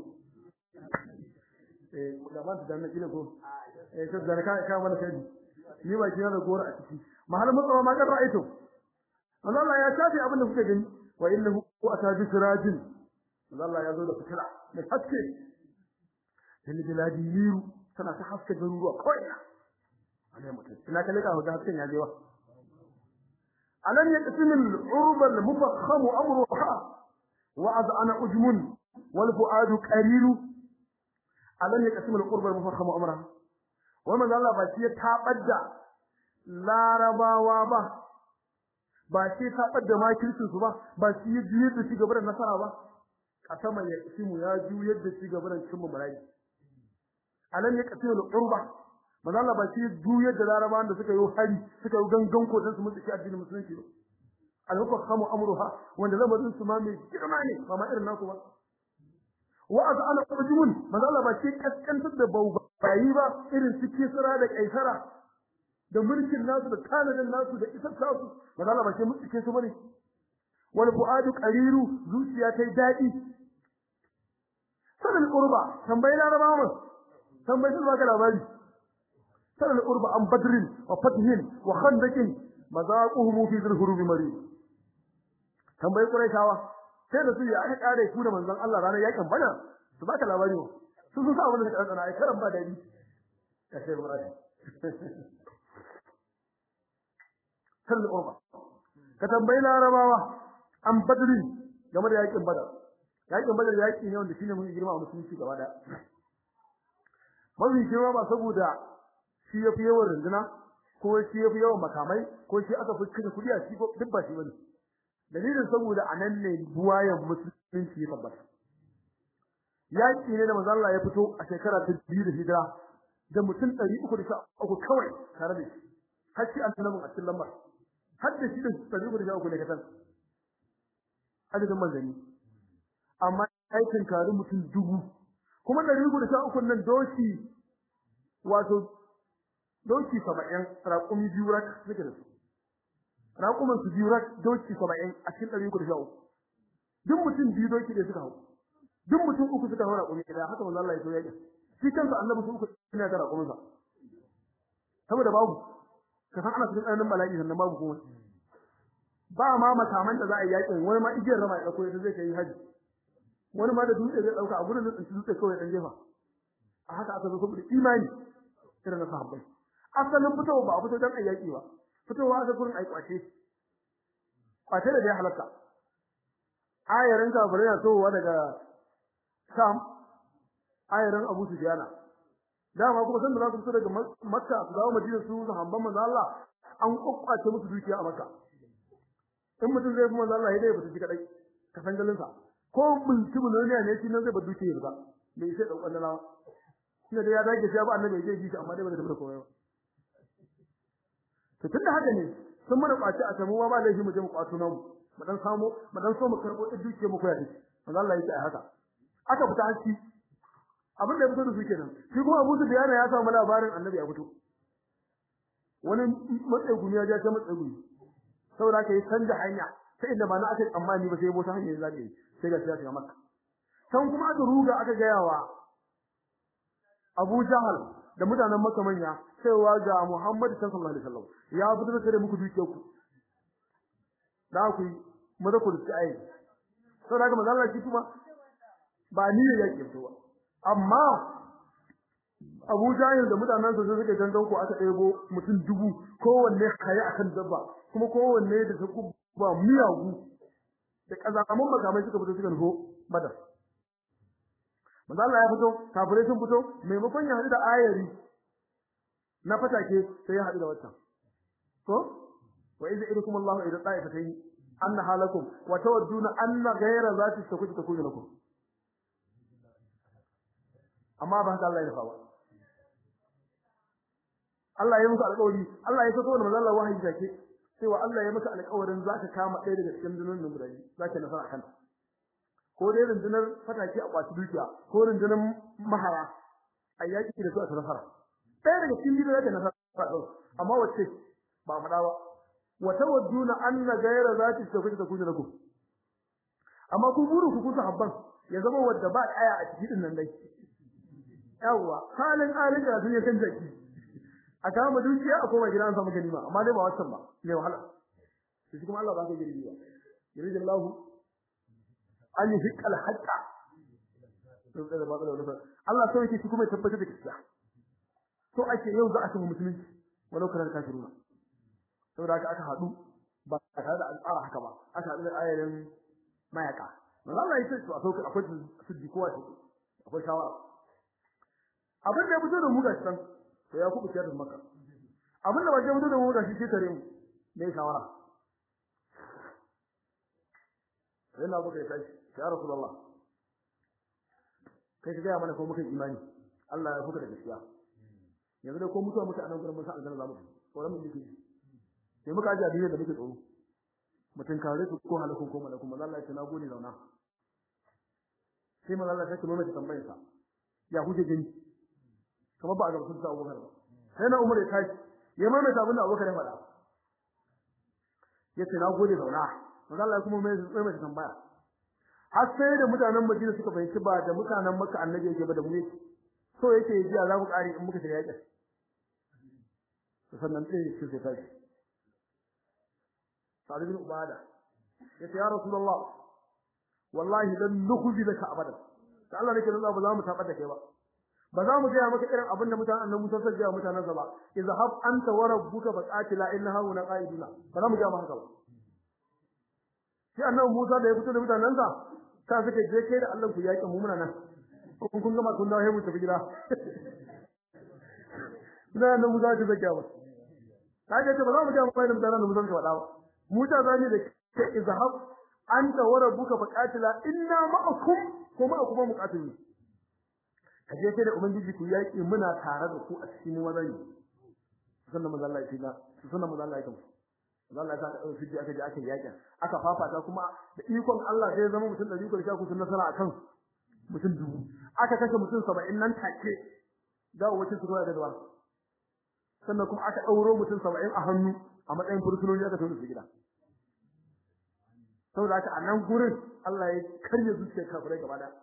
da ba da nan kila ko sai da ka mana kai ni ba kina da gora a ciki mahal mutsawa ma kan ra'aytu Allah ya tafi abin da kuke gani wa innahu atabi sirajin Allah ya zo da fitila da haske din biladi yiru tana ta haske garuruwa koina alai mutum ina kalle ka ga hasken ya je wa alam yaqsim al-urb al-mufakham amruha wa az'ana ujmun wal fuadu qariru alam yaqsim al-urb al-mufakham amruha wannan Allah ba shi ya tabar da larabawa ba shi tabar da makircin su ba shi ya juyar da shi gaba da nasara ba kasama ya isimu ya juyar da shi gaba da cimma malai alam ya kace al-urba manzo Allah ba shi ya juyar da larabawan da suka yi hari suka yi gangan ko dan su mutu addinin musulunci ba al-hukmu amruha wanda lamarin su ma mai girma ne ba ma irin naku ba wa azana qurjumun manzo Allah ba shi kaskantar da bayi ba irin su kisra da kaisara da mulkin nasu da tanadin nasu da isar tasu manzo Allah ba shi mutsike su bane wal fuadu qariru zuciya tai dadi sanan qurba tambayi larabawa tambayi su baka labari sanan qurba an badrin wa fathin wa khandaqin mazaquhum fi dhil hurubi mari tambayi quraishawa sai da su ya aka kare ku da manzon Allah ranar yakin bana su baka labari su sa abin da ka tsana ai karan ba dadi ka sai muradi sal urba ka tambayi larabawa an badri game da yakin badar yaki ne wanda shine mun girma a musulunci gaba da mun girma ba saboda shi yafi yawan runduna ko shi yafi yawan makamai ko shi aka fuskanta kudi a shi ko duk ba shi bane dalilin saboda anan ne buwayen musulunci ya tabbata yaki ne da manzo Allah ya fito a shekara ta 2 da hijira da mutum 313 kawai tare da shi har shi annabi a cikin lambar har da shi da 313 ne kasan adadin manzani amma aikin kare mutum 1000 kuma 313 nan doki wato doki 70 raƙumi biyu rak suke da su raƙuman su biyu rak doki 70 a cikin 313 duk mutum biyu doki da suka hau duk mutum uku suka haura raƙumi da haka manzo Allah ya so yake shi kansa annabi su uku ina da raƙumin sa saboda babu ka san ana cikin ɗanin bala'i sannan babu komai ba ma makaman da za a yi yakin wani ma igiyar rama ya dauko ita zai kai haji wani ma da dutse zai dauka a gurin da dutse kawai dan jefa a haka aka zo saboda imani irin na sahabbai asalin fitowa ba a fito dan ayyaki ba fitowa aka gurin ai kwace da dai halaka ayarin kafirai na towa daga Sham ayarin Abu Sufyan dama kuma san da za su fito daga Makka su dawo Madina su sahabban manzo Allah an kokkace musu dukiya a Makka in mutum zai kuma manzo Allah ya dai fita shi kadai ka san galin sa ko mutum ne shi nan zai bar dukiya ba bai sai daukan dalawa shi da ya dage sai ba annabi ya ji shi amma dai ba da tabbata kowa to tunda haka ne sun mana kwaci a samu ba laifi mu je mu kwato nan mu dan so mu karbo dukiya mu koya dace manzo Allah yake a haka aka fita hanci abin da ya fito da su kenan shi kuma Abu Sufyan ya samu labarin annabi ya fito wani matsegumi ya ja ta matsegumi saboda kai canza hanya sai inda ba na aka tsammani ba sai mota hanya ya zage sai ga sai Makka san kuma aka ruga aka gayawa Abu Jahal da mutanen Makka manya cewa ga Muhammad sallallahu alaihi wasallam ya fito da muku dukiyar ku da ku maza ku da ai saboda manzo Allah shi kuma ba ni ya yake to amma Abu Jahil da mutanen sa suka gangan ku aka ɗebo mutum 1000 kowanne kai akan dabba kuma kowanne da su ba miyagu da kazaman makamai suka fito suka nufo Badar manzo Allah ya fito kafirai sun fito maimakon ya hadu da ayari na fatake sai ya hadu da wata ko wa idza idukum Allahu ila ta'ifatayn anna halakum wa tawadduna anna ghayra zati takunu lakum amma ba haka Allah ya fawa Allah ya muku alƙawari Allah ya sako manzo Allah wahayi take cewa Allah ya maka alƙawarin zaka kama ɗaya daga cikin dunan nan guda zaka nasara akan ko dai rundunar fataki a kwaci dukiya ko rundunar mahaya ayyaki da su a nasara ɗaya daga cikin dunan zaka nasara amma wacce ba fada ba wa tawadduna anna ghayra zati takunu lakum amma ku buru ku kusa habban ya zama wanda ba aya a cikin nan dai yawa halin da sun kan jaki a kama dukiya a koma gidan samu ganima amma dai ba wannan ba ne wahala shi kuma Allah ba ka gidi ba yuridu Allah an yuhiqqal haqqa Allah sai yake shi kuma ya tabbatar da gaskiya to ake yau za a samu musulunci walau kana kafiruna saboda haka aka hadu ba tare da al'ara haka ba aka hadu da ayarin mayaka Allah ya ce to akwai sujji kowa akwai shawara abin da ya fito da mu ga san to ya kuɓuce da Makka abin da waje fito da mu ga shi ke tare mu ne shawara sai na buƙe sai ya Rasulullah kai ka ga mana ko muka imani Allah ya fuka da gaskiya yanzu da ko mutuwa muka anan gurin mun sa aljanna zamu tsoron mun dake sai muka aje addini da muke tsoro mutun kare su ko halakun ko malakun manzo Allah ya ce na gode zauna sai manzo Allah ya ce mai tambayar sa ya huje gani kamar ba ga sun sa Abubakar ba sai na Umar ya tashi ya mai ta abinda Abubakar ya faɗa yace na gode zauna manzo Allah kuma mai tambaya har sai da mutanen Madina suka fahimci ba da mutanen Makka annabi yake ba da mu yake so yake ji za mu kare in muka shiga yake sannan sai sai tashi Sa'id bin Ubada yace ya Rasulullah wallahi lan nukhzi laka abada ta Allah nake Allah ba za mu tabar da kai ba za mu ga maka irin abin da mutanen annabi Musa sai ga mutanen sa ba izhab anta wa rabbuka faqatila innaha wa qa'iduna ba za mu ga maka ba shi annabi Musa da ya fito da mutanen sa ta suke je kai da Allah ku yaki mu muna nan kun gama kun dawo mu tafi gida da annabi Musa ta zaka ba kaje ce ba za mu ga maka da mutanen Musa ka faɗa ba Musa zani da ke izhab anta wa rabbuka faqatila inna ma'akum kuma kuma muqatilun kaje sai da ubangiji ku yaki muna tare da ku a cikin wazani sannan manzo Allah ya ce sannan manzo Allah ya ce Allah ya saka fiji aka je aka yaki aka fafata kuma da ikon Allah sai zama mutum 100 ku sun nasara akan mutum 1000 aka kashe mutum 70 nan take da wace su da dawa sannan kuma aka dauro mutum 70 a hannu a matsayin fursunoni aka tafi su gida saboda haka a nan gurin Allah ya karye zuciyar kafirai gaba da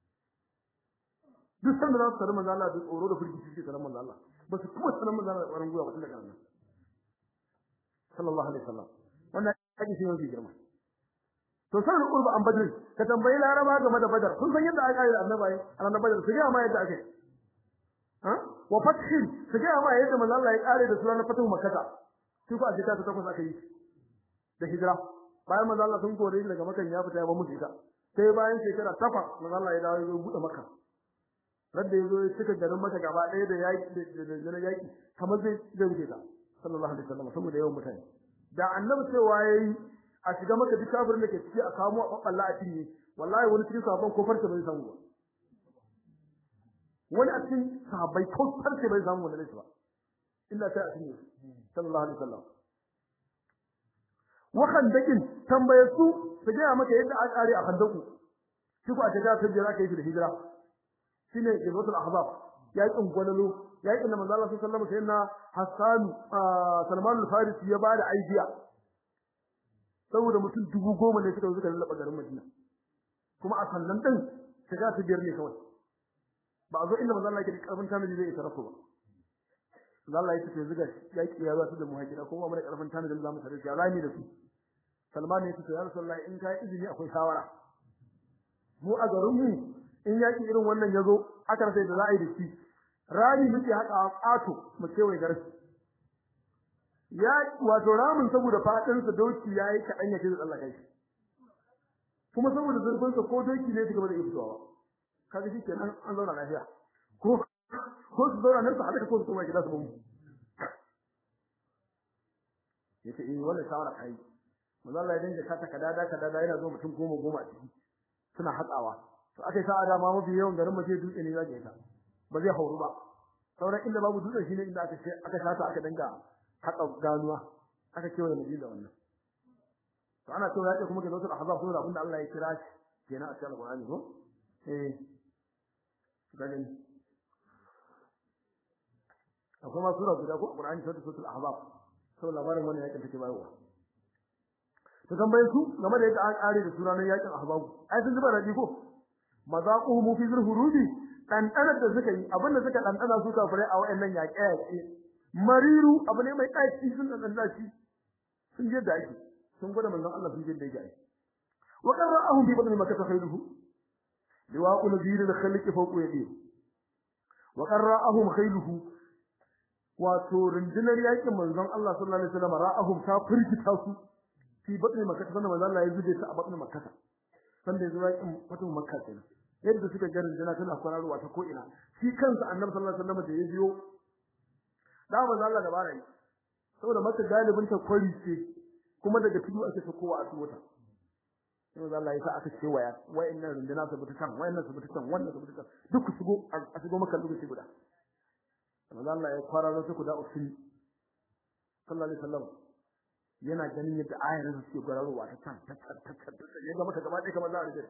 duk sanda za su tsare manzo Allah da tsoro da firgici suke tsare manzo Allah ba su kuma tsare manzo Allah da tsaron guya ba tun daga nan sallallahu alaihi wasallam wannan kaji shi ne girma to sai da qurba an badr ka tambayi laraba game da badar kun san yadda aka yi annabi annabi badar su ga ma yadda aka yi ha wa fathin su ga ma yadda manzo Allah ya kare da sunan fatu makkah su ko a jita ta takwas aka yi da hijira bayan manzo Allah sun kore daga makan ya fita ya ba musu ita sai bayan shekara 8 manzo Allah ya dawo ya bude makka radda yazo ya cika garin maka gaba ɗaya da yaki da yaki kamar zai rufe ta sallallahu alaihi wasallam saboda yawan mutane da annabi cewa yayi a shiga maka duk kafirin da ke ciki a kamo a babballa a cinye wallahi wani cikin sahabban ko farce bai samu ba wani a cikin sahabbai ko farce bai samu wannan ba illa ta cinye sallallahu alaihi wasallam wa khandakin tambaye su ga maka yadda aka kare a khandaku shi ko a taga ta jira kai da hijira shine ibadatul ahzab yakin gwalalo yakin da manzo Allah sallallahu alaihi wasallam sayyidina Hassan Salman al-Farisi ya bada aidiya saboda mutum 10,000 ne suka lallaba garin Madina kuma a sannan din shiga ta biyar ne kawai ba a zo inda manzo Allah yake karfin tanadi zai tarafu ba manzo Allah yake zuga yaki ya zuwa da muhajira kuma mu da karfin tanadi da zamu tare shi alami da su Salman ne yake ya Rasulullahi in kai izini akwai shawara mu a garin mu in yaki irin wannan yazo aka rasa da za a yi da shi rami muke haka ƙato mu kewaye garin ya wato ramin saboda fadin sa doki yayi kadan yake da Allah kai kuma saboda zurfin sa ko doki ne daga da iftowa kaga shi kenan an zauna lafiya ko su zauna nan su hada ko su kuma gida su bamu yace wannan shawara kai manzo Allah ya dinga kata kadada yana zo mutum goma a ciki suna hatsawa to akai sa'a da ma mafi yawan garin mace dutse ne zai ta ba zai hauru ba sauran inda babu dutse shine inda aka shata aka danga haka ganuwa aka kewaye Madina da wannan to ana cewa yake kuma ga Zawtul Ahzab saboda abinda Allah ya kira shi kenan a cikin Al-Qur'ani ko ganin akwai ma sura guda ko Qur'ani ta Zawtul Ahzab sau labarin wannan yakin take bayarwa to tambaye su game da yadda aka kare da sunan yakin Ahzab ai sun zuba raji ko mazaquhum fi zurhurubi dandanar da suka yi abinda suka dandana su kafirai a wayannan yaƙe mariru abu ne mai ɗaci sun dandana shi sun je da ake sun gwada manzon Allah sun je da yake wa qarra'ahum bi badri makkah khayruhu liwa'u nadir al-khaliq fawqa yadihi wa qarra'ahum khayruhu wato rundunar yakin manzon Allah sallallahu alaihi wasallam ra'ahum ta firgita su fi badri makkah sannan manzon Allah ya zube ta a badri makkah sanda ya zo yakin fatu makkah kenan yadda suka ga rundunar tana kwararowa ta ko ina shi kansa annabi sallallahu alaihi wasallam da ya biyo da manzon Allah da barai saboda maka galibin ta kwari ce kuma daga tudu ake kowa a tuwata sai manzon Allah ya sa aka ce wayannan rundunar su butukan wayannan su butukan wannan su butukan duk su shigo a shigo maka lokaci guda manzon Allah ya kwararo su guda usul sallallahu alaihi wasallam yana ganin yadda ayar su ke gwararowa ta can ya ga maka gaba ɗaya kamar za a rike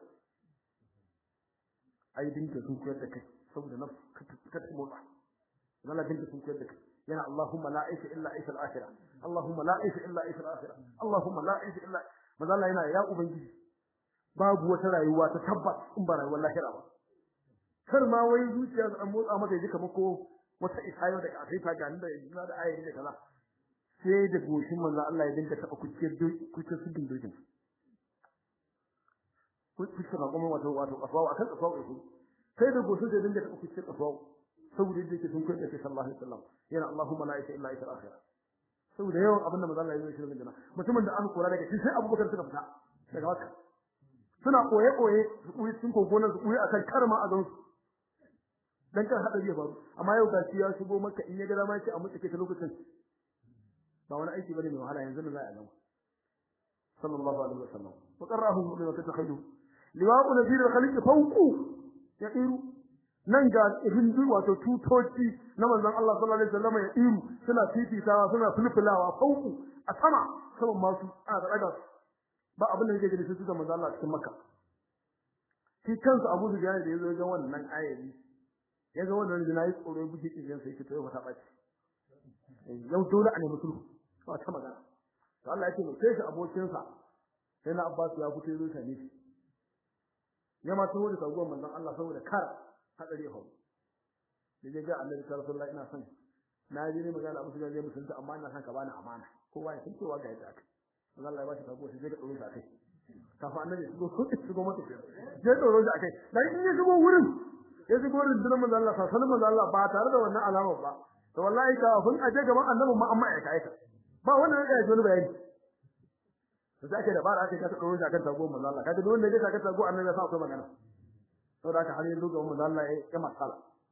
ai dinka sun koyar da kai saboda nafs ka ta motsa Allah dinka sun koyar da kai yana Allahumma la aisha illa aisha al-akhirah Allahumma la aisha illa aisha al-akhirah Allahumma la aisha illa manzo Allah yana ya ubangiji babu wata rayuwa ta tabbas in ba rayuwar lahira ba kar ma wai zuciya ta motsa maka ji kamar ko wata isayo da kai ta gani da ayoyi da kaza sai da goshin manzo Allah ya dinka taba kuciyar su dindin kuciyar kuma wato kafawa akan kafawa sai da goshin da dinka taba kuciyar kafawa saboda yadda yake sun koyar da sallallahu alaihi wasallam yana Allahumma la ilaha illa anta al-akhirah saboda yawan abin da manzo Allah ya yi shirin janna mutumin da aka kora daga shi sai Abubakar suka fita daga Makka suna koye su kuyi sun kogonan su kuyi akan karma a gansu dan kan hadari ya faru amma yau gashi ya shigo Makka in ya ga dama ce a mutsike ta lokacin ba wani aiki bane mai wahala yanzu ne za a gama sallallahu alaihi wasallam wa qarrahu bima tatakhayu liwa'u nadir al-khaliq fawqu yaqiru nan ga rindu wato tutoci na manzon Allah sallallahu alaihi wasallam ya iru suna fifitawa suna fulfulawa fawqu a sama saman masu ana da daga ba abin da yake gani su da manzon Allah cikin Makka shi kansa Abu Sufyan da yazo ga wannan ayati yaga wannan jinayi tsoro ya buge kijin sai ta yi ta baci yau dole a nemi sulhu ba ta magana to Allah yake sai shi abokin sa sai na Abbas ya fito yazo ta ne ya ma tawo da sabuwar manzon Allah saboda kar hadari hawo da ga Annabi sallallahu alaihi wasallam ina son na ji ne magana Abu Sufyan zai mutunta amma ina son ka bani amana kowa ya san cewa ga yadda aka Allah ya ba shi sabuwar sai ga tsoro sa kai kafa Annabi shigo mata sai tsoro sa kai dan in ya shigo wurin ya shigo wurin dinan manzon Allah sallallahu alaihi wasallam ba tare da wannan alama ba to wallahi kafin aje gaban Annabi ma amma ya kai ba wannan da yake wani bayani to zaka da bara aka ta doro zakan tago manzo Allah kaga duk wanda ya zaka tago Annabi ya sa akwai magana saboda haka har yanzu ga manzo Allah ya masala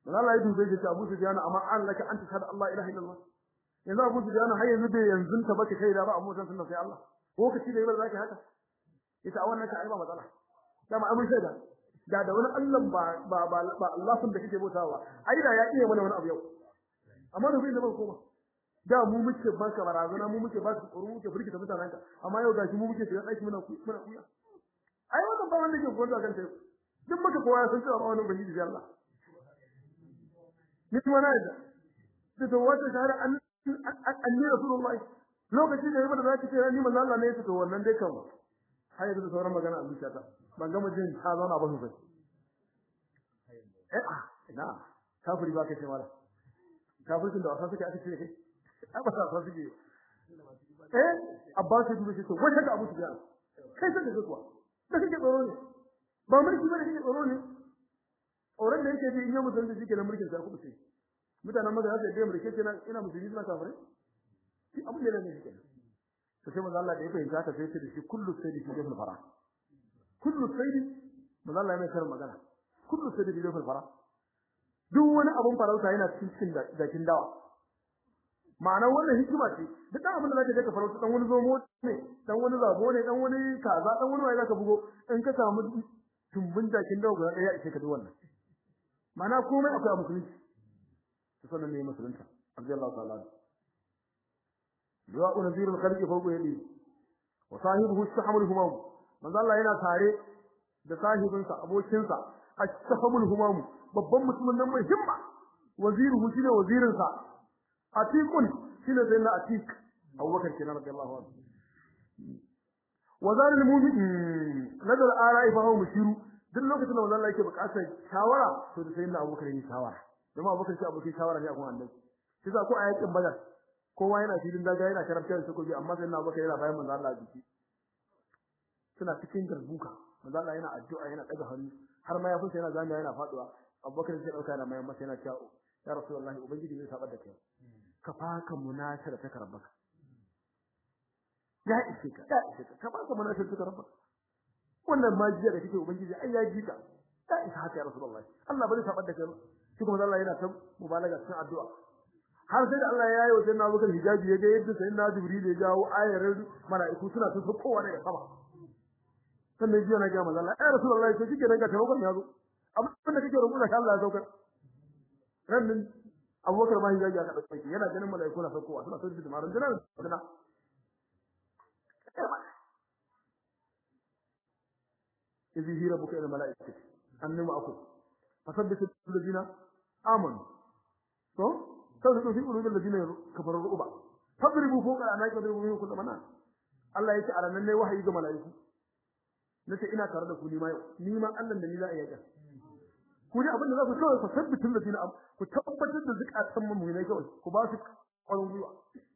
manzo Allah ya dube shi ta Abu Sufyan amma an laka anta shahada Allah ilaha illallah yanzu Abu Sufyan har yanzu bai yanzu ta baka kai da ba amma san sunna sai Allah ko kace da yaba zaka haka ita a wannan ka ai ba matsala dama amun shaida da wani Allah ba Allah sun da kake bautawa ai da ya iya mana wani abu yau amma da bai da koma da mu muke baka barazana mu muke baka tsoro muke firgita mutananka amma yau gashi mu muke shiga daki muna kuya ai wannan ba wanda ke gwada kan sai duk muka kowa sun cewa ba wannan ubangiji sai Allah ni kuma na da to wata shahara anni rasulullahi lokacin da yaba da zaki ce ni manzo Allah ne ya to wannan dai kan har yanzu sauran magana a zuciyata ban gama jin ta zauna ba sosai ina kafiri ba kai mala kafirin da wasa suke aka ce kai ba sa suke Abbas ya dubi shi to wata da Abu Sufyan kai sai da kuwa da kike tsoro ne ba mulki ba da kike tsoro ne tsoron da yake ji in ya musulunci shi ke na mulkin sa kuma sai mutanen maza za su yi mulki kenan ina musulmi suna kafirai shi abu ne da ne kenan to sai manzo Allah da ya fahimta ka sai ce da shi kullu sayyidi fi dafil fara kullu sayyidi manzo Allah yana karin magana kullu sayyidi fi dafil fara duk wani abun farauta yana cikin dakin dawa ma'ana wannan hikima ce duk dan abin da zaka je ka farauta dan wani zomo ne dan wani zabo ne dan wani kaza dan wani wai zaka bugo in ka samu tumbin dakin dawa ga daya ake ka duk wannan ma'ana komai akwai a musulunci to sannan ne musulunta radiyallahu ta'ala du'a unzirul khalqi fawqa yadi wa sahibuhu istahamul humam manzo Allah yana tare da sahibinsa abokinsa istahamul humam babban mutumin nan mai himma waziruhu shine wazirinsa atiqun shine sai na atiq Abubakar kenan radiyallahu anhu wazarul mu'min nadal ara'i fa huwa mushiru duk lokacin da manzo Allah yake bukatar shawara to da sai na Abubakar yin shawara kuma Abubakar shi abokin shawara ne a kuma annabi shi za ku a yakin Badar kowa yana filin daga yana karanta da takobi amma sai na Abubakar yana bayan manzo Allah jiki suna cikin garbuka manzo Allah yana addu'a yana daga hannu har ma ya fusa yana zamiya yana faduwa Abubakar sai dauka yana mai masa yana cewa ya Rasulullahi ubangiji zai sabar da kai ka faka munashara ta karbaka ya ishe ka faka munashara ta karbaka wannan majiya da kike ubangiji ai ya ji ka ya isa haka ya Rasulullahi Allah bai sabar da kai shi kuma Allah yana ta mubalaga cikin addu'a har sai da Allah ya yi wa sayyidina Abubakar hijabi ya ga yadda sayyidina Jibril ya jawo ayar mala'iku suna ta kowa daga sama sannan jiya na ga manzo Allah ya Rasulullahi sai kike daga taimakon ya zo abin da kike rubuta Allah ya saukar rannin Abubakar ma hijabi aka dauke yana ganin mala'iku na saukowa suna ta da maran dinar dana izi hira buka ila mala'ikati annama aku fasabbitu alladhina amanu to sai su fi ulul ladina kafaru ruba fadribu fuqa anaka fadribu kullu mana Allah yake a ranan ne wahayi ga malaiku nace ina tare da ku ni ma Allah da ni za a yaka ku ne abin da za ku kawai ku tabbatar da dina ku tabbatar da zakatan mu ne kawai ku ba su ƙwarin gwiwa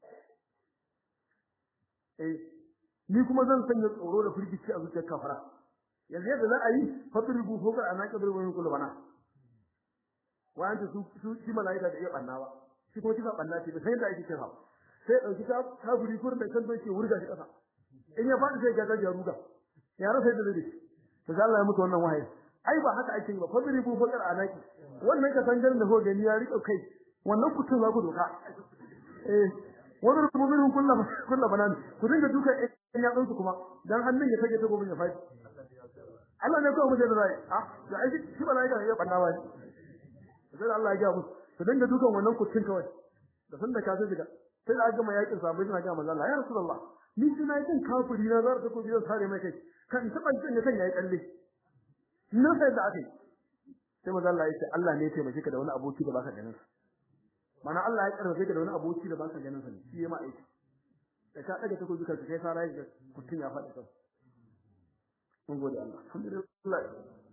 ni kuma zan sanya tsoro da firgici a zuciyar kafara yanzu yadda za a yi fadribu fuqa anaka fadribu kullu mana wanda su shi malaika da iya banna ba shi ko kika banna ce sai da ake kira sai dauki ta kafiri kur da kan doke wurga shi kasa in ya fadi sai ga ya ruga ya rasa da dade to Allah ya mutu wannan wahayi ai ba haka ake yi ba fadri bu fakar anaki wannan ka san garin da ko gani ya rika kai wannan kutun za ku doka wannan rububin kullu banan ku dinga duka in ya dansu kuma dan hannun ya tage ta gobin ya fadi Allah ne ko mu da rai da ai shi malaika ya banna ba sai Allah ya ga musu su dinga dukan wannan kucin kawai da san da ka sai diga sai da ga mayakin sabai suna ga manzo Allah ya Rasulullah ni suna yin kafiri na zar ta ko biyo sare mai kai kan taban cin ya kan yayi kalle na sai da ake sai manzo Allah ya ce Allah ne ya taimake ka da wani aboki da baka ganin sa mana Allah ya karfafe ka da wani aboki da baka ganin sa ne shi ya ma aiki da ka daga ta ko duka kai sara ya kucin ya faɗi kan mun gode Allah alhamdulillah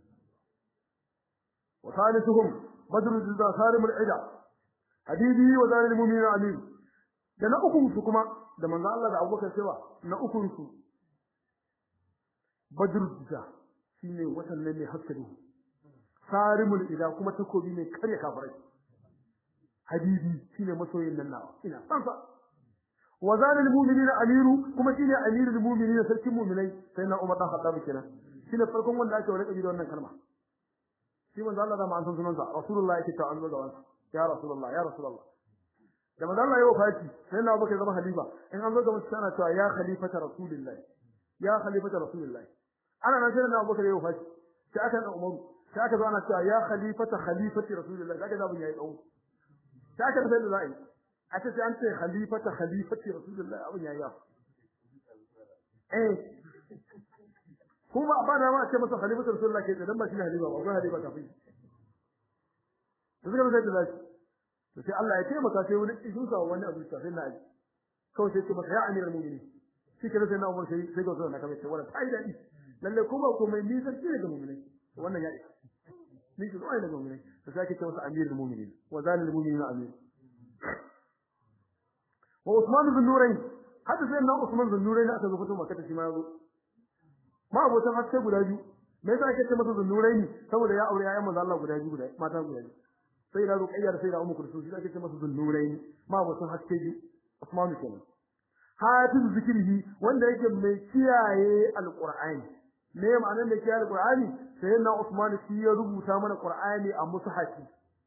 wa thalithuhum بدر الجزاء صارم العدا حبيبي وزار المؤمنين امين da na ukun su kuma da manzo Allah da Abubakar cewa na ukun su badr الجزاء shine watan ne haskari sarimul ida kuma takobi ne kare kafirai habibi shine masoyin nan nawa ina san sa wazar almu'minina amiru kuma shine amirul mu'minina sarkin mu'minai sai na Umar dan Khattab kenan shine farkon wanda ake wani kabi da wannan kalma shi manzo Allah da ma an san sunansa rasulullahi yake ta an zo gaban ya rasulullah ya rasulullah da manzo Allah ya wafati sai na Abubakar zama khalifa in an zo gaban sa ana cewa ya khalifata rasulullahi ya khalifata rasulullahi ana nan sai na Abubakar ya wafati sai aka da Umar sai aka zo ana cewa ya khalifati rasulullahi kaga zabun yayi tsawo sai aka da zai a ce sai an ce khalifati rasulullahi abun yayi yawa kuma ba da ma ce masa khalifatu rasulullah ke dan ba shi halifa ba halifa kafin to suka sai da zaki to sai Allah ya taimaka sai wani isu sa wani abu sai na ji kawai sai ce masa ya amiral mu'minin shi ke sai na umar sai ga zo na kamar ce wannan tai dadi lalle kuma komai ni san ce da mu'minai wannan ya isa ni ke zuwa da mu'minai to sai ke ce masa amirul mu'minin wa zalil mu'minina amir wa Usman bin Nurayn hadda sai na Usman bin Nurayn aka zo fito makka shi ma yazo ma abotan haske guda biyu me yasa ake ce masa zunnuraini saboda ya aure yayan manzo Allah guda biyu guda mata guda biyu sai da ruqayyar sai da ummu kulsum shi ake ce masa zunnuraini ma abotan haske biyu Usman kenan hafiz zikrihi wanda yake mai kiyaye alqur'ani me ma'anar mai kiyaye alqur'ani sai na Usman shi ya rubuta mana qur'ani a mushafi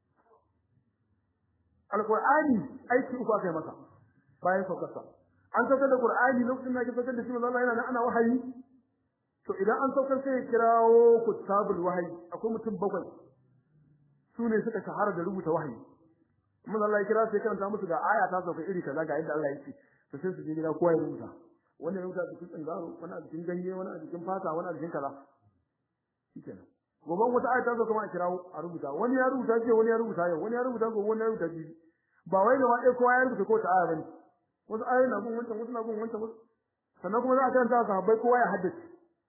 alqur'ani aiki uku aka yi masa bayan saukarsa an saukar da qur'ani lokacin da ake saukar da shi manzo Allah yana ana wahayi to idan an saukar sai ya kirawo kutabul wahyi akwai mutum bakwai su ne suka shahara da rubuta wahayi kuma Allah ya kira sai karanta musu ga aya ta sauka iri kaza ga yadda Allah ya ce to sai su je gida kowa ya rubuta wani ya rubuta cikin tsangaro wani a cikin ganye wani a cikin fata wani a cikin kaza shikenan gobe wata aya ta sauka ma a kirawo a rubuta wani ya rubuta ce wani ya rubuta yau wani ya rubuta gobe wani ya rubuta jibi ba wai gaba ɗaya kowa ya rubuta ko ta aya bane wasu ayoyi na gun wancan wasu na gun wancan sannan kuma za a karanta sahabbai kowa ya haddace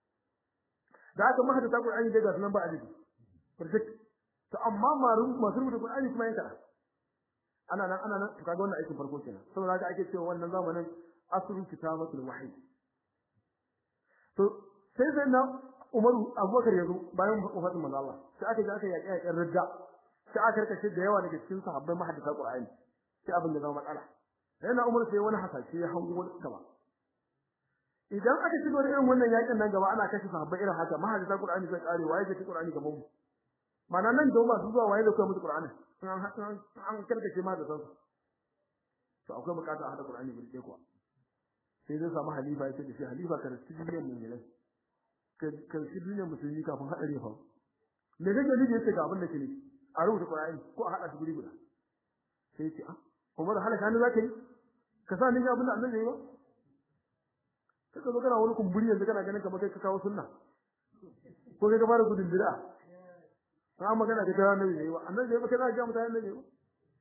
da aka mahaddata Qur'ani daga sunan ba adadi perfect to amma masu rubuta Qur'ani kuma yanka ana nan to kaga wannan aikin farko kenan saboda haka ake cewa wannan zamanin asrul kitabatul wahyi to sai na Umaru Abubakar yazo bayan wafatin manzo Allah sai aka ga aka yaki ridda sai aka karkashe da yawa daga cikin sahabbai mahaddata Qur'ani sai abin da zama matsala sai na Umar sai wani hasashe ya hango wani gaba idan aka shigo da irin wannan yakin nan gaba ana kashe sahabbai irin haka mahaddata Qur'ani sai kare waye zai Qur'ani gaban mu mana nan da masu zuwa waye da kuma musu Qur'ani an karkace ma da sansu to akwai bukata a hada Qur'ani gurbe kuwa sai zai samu halifa ya ce da shi halifa ka rasu duniyar mu'minai ka rasu duniyar musulmi kafin hadari fa me kake nufi yace ga abin da ke ne a rubuta Qur'ani ko a hada su guri guda sai ya ce Umar halaka ne zaka yi ka sa ni ga abin da annabi ya yi ba kaka zo kana wani kumburi yanzu kana ganin kamar kai ka kawo sunna ko kai ka fara gudun bid'a sai magana da tare annabi ne ba annabi ba kai za ka ga mutane ne ba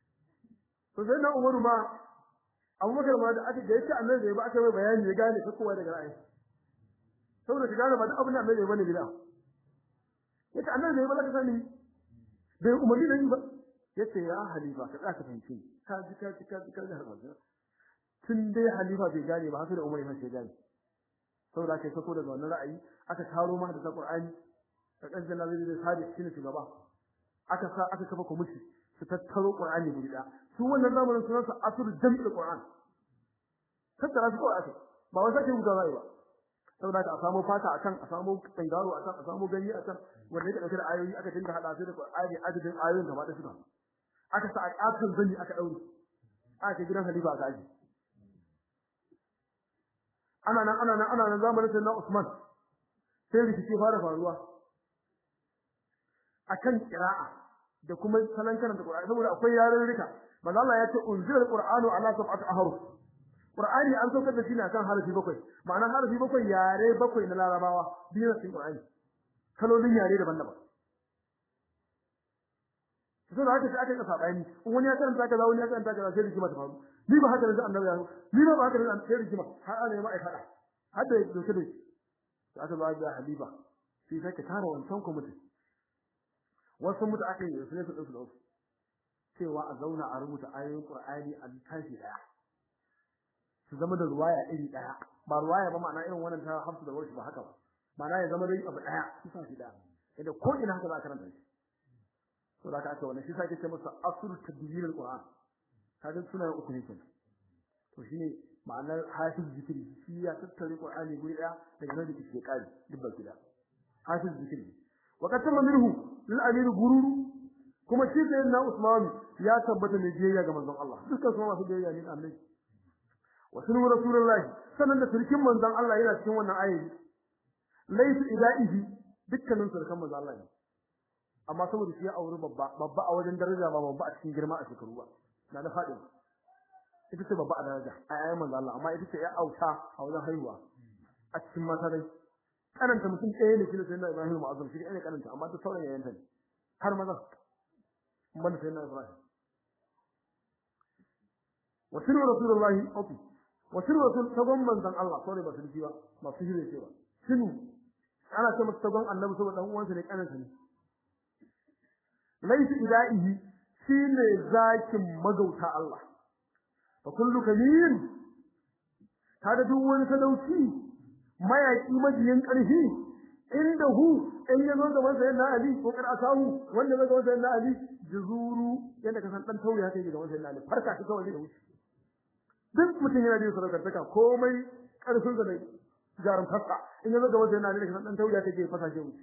to sai na Umaru ma Abubakar ma da aka gaita annabi ba aka mai bayani ya gane ta kowa daga ra'ayi saboda ka gane ba duk abin da annabi bane bid'a yace annabi ba ka sani bai umarni da yi ba yace ya halifa ka tsaka fahimci ka ji da harba tun dai halifa bai gane ba haka da Umar ya gane saboda kai sako daga wannan ra'ayi aka taro ma da Qur'ani da kanjala zai da sadi shine shugaba aka kafa komiti su tattaro Qur'ani guda da su wannan zamanin sunan sa asrul jam'il Qur'an tattara su ko aka ba wai sai rubuta zai ba saboda ka samu fata akan a samu tsangaro akan a samu ganye akan wanda ya dauke da ayoyi aka dinga hada su da Qur'ani adadin ayoyin gaba da suka aka sa a kafin zanni aka daure aka gidan halifa aka aji ana nan zamanin sayyidina Usman sai rikici fara faruwa akan qira'a da kuma sanan karanta Qur'ani saboda akwai yaran rika manzo Allah ya ce unzila al-Qur'anu ala sab'ati ahruf Qur'ani an saukar da shi ne akan harafi bakwai ma'ana harafi bakwai yare bakwai na Larabawa biyu cikin Qur'ani kalolin yare daban-daban sai da haka sai aka kasa bayani wani ya karanta kaza wani ya karanta kaza sai rigima ta faru ni ba haka da annabi ya ni ba haka da sai rigima har ana ma ai fada har da doke da sai aka ba da halifa sai sai ka tara wancan committee wasu mutu aka yi sai su dauki dauki cewa a zauna a rubuta ayoyin Qur'ani a tashi daya su zama da ruwaya iri daya ba ruwaya ba ma'ana irin wannan ta hafsu da warshi ba haka ba ma'ana ya zama dai abu daya su sa shi daya idan ko ina haka za ka karanta shi to da ka ce wannan shi sai ce masa asru tadbir al-Qur'an kaga suna uku ne kenan to shine ma'anar hafiz zikri shi ya tattare Qur'ani guri daya daga nan da kike kare duk baki da hafiz zikri wa katama minhu lil amir gururu kuma shi sayyidina Usman ya tabbata ne biyayya ga manzon Allah dukkan su masu biyayya ne annabi wa sunu rasulullahi sanan da sirkin manzon Allah yana cikin wannan ayi laysa idaihi dukkanin sirkan manzon Allah ne amma saboda shi ya aure babba a wajen daraja ba babba a cikin girma a shekaru ba na da fadi ita ce babba a daraja ayi manzon Allah amma ita ce ya auta a wajen haihuwa a cikin mata dai karanta mutum ɗaya ne shi ne sayyidina Ibrahim mu'azzam shi ne karanta amma ta sauran yayanta ne har maza من سيدنا إبراهيم وسر رسول الله أوكي وسر رسول تقوم من ذن الله صوري بس الجوا ما فيه الجوا سنو أنا كم تقوم النبي صلى الله عليه وسلم أنا سني ليس إلهه سين ذاك مجوتا الله فكل كبير هذا دون سلوكي ما يكيم ينكره عنده in yazo gaban sayyidina Ali ko kar asahu wanda yazo gaban sayyidina Ali juzuru yanda ka san dan tauri haka yake gaban sayyidina Ali farka shi kawai da wuce duk mutum yana da sadaukar komai karfin sa da jarum fasa in yazo gaban sayyidina Ali da san dan tauri haka yake fasa shi wuce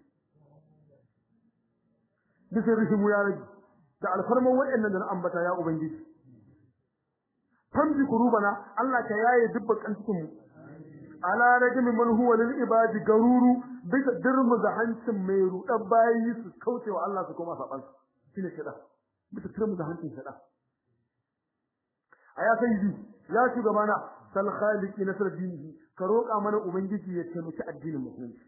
bisa rishimu ya rage da alfarman waɗannan da na ambata ya ubangiji famji kurubana Allah ka yaye dubban cikin mu ala rajmi man huwa lil ibadi garuru bisa dirmuza hancin mai rudan bayi su kaucewa Allah su koma saban shine shida bisa dirmuza hancin shida aya sayyidi ya shugabana sal khaliqi nasr dinihi ka roka mana ubangiji ya taimaki addinin musulunci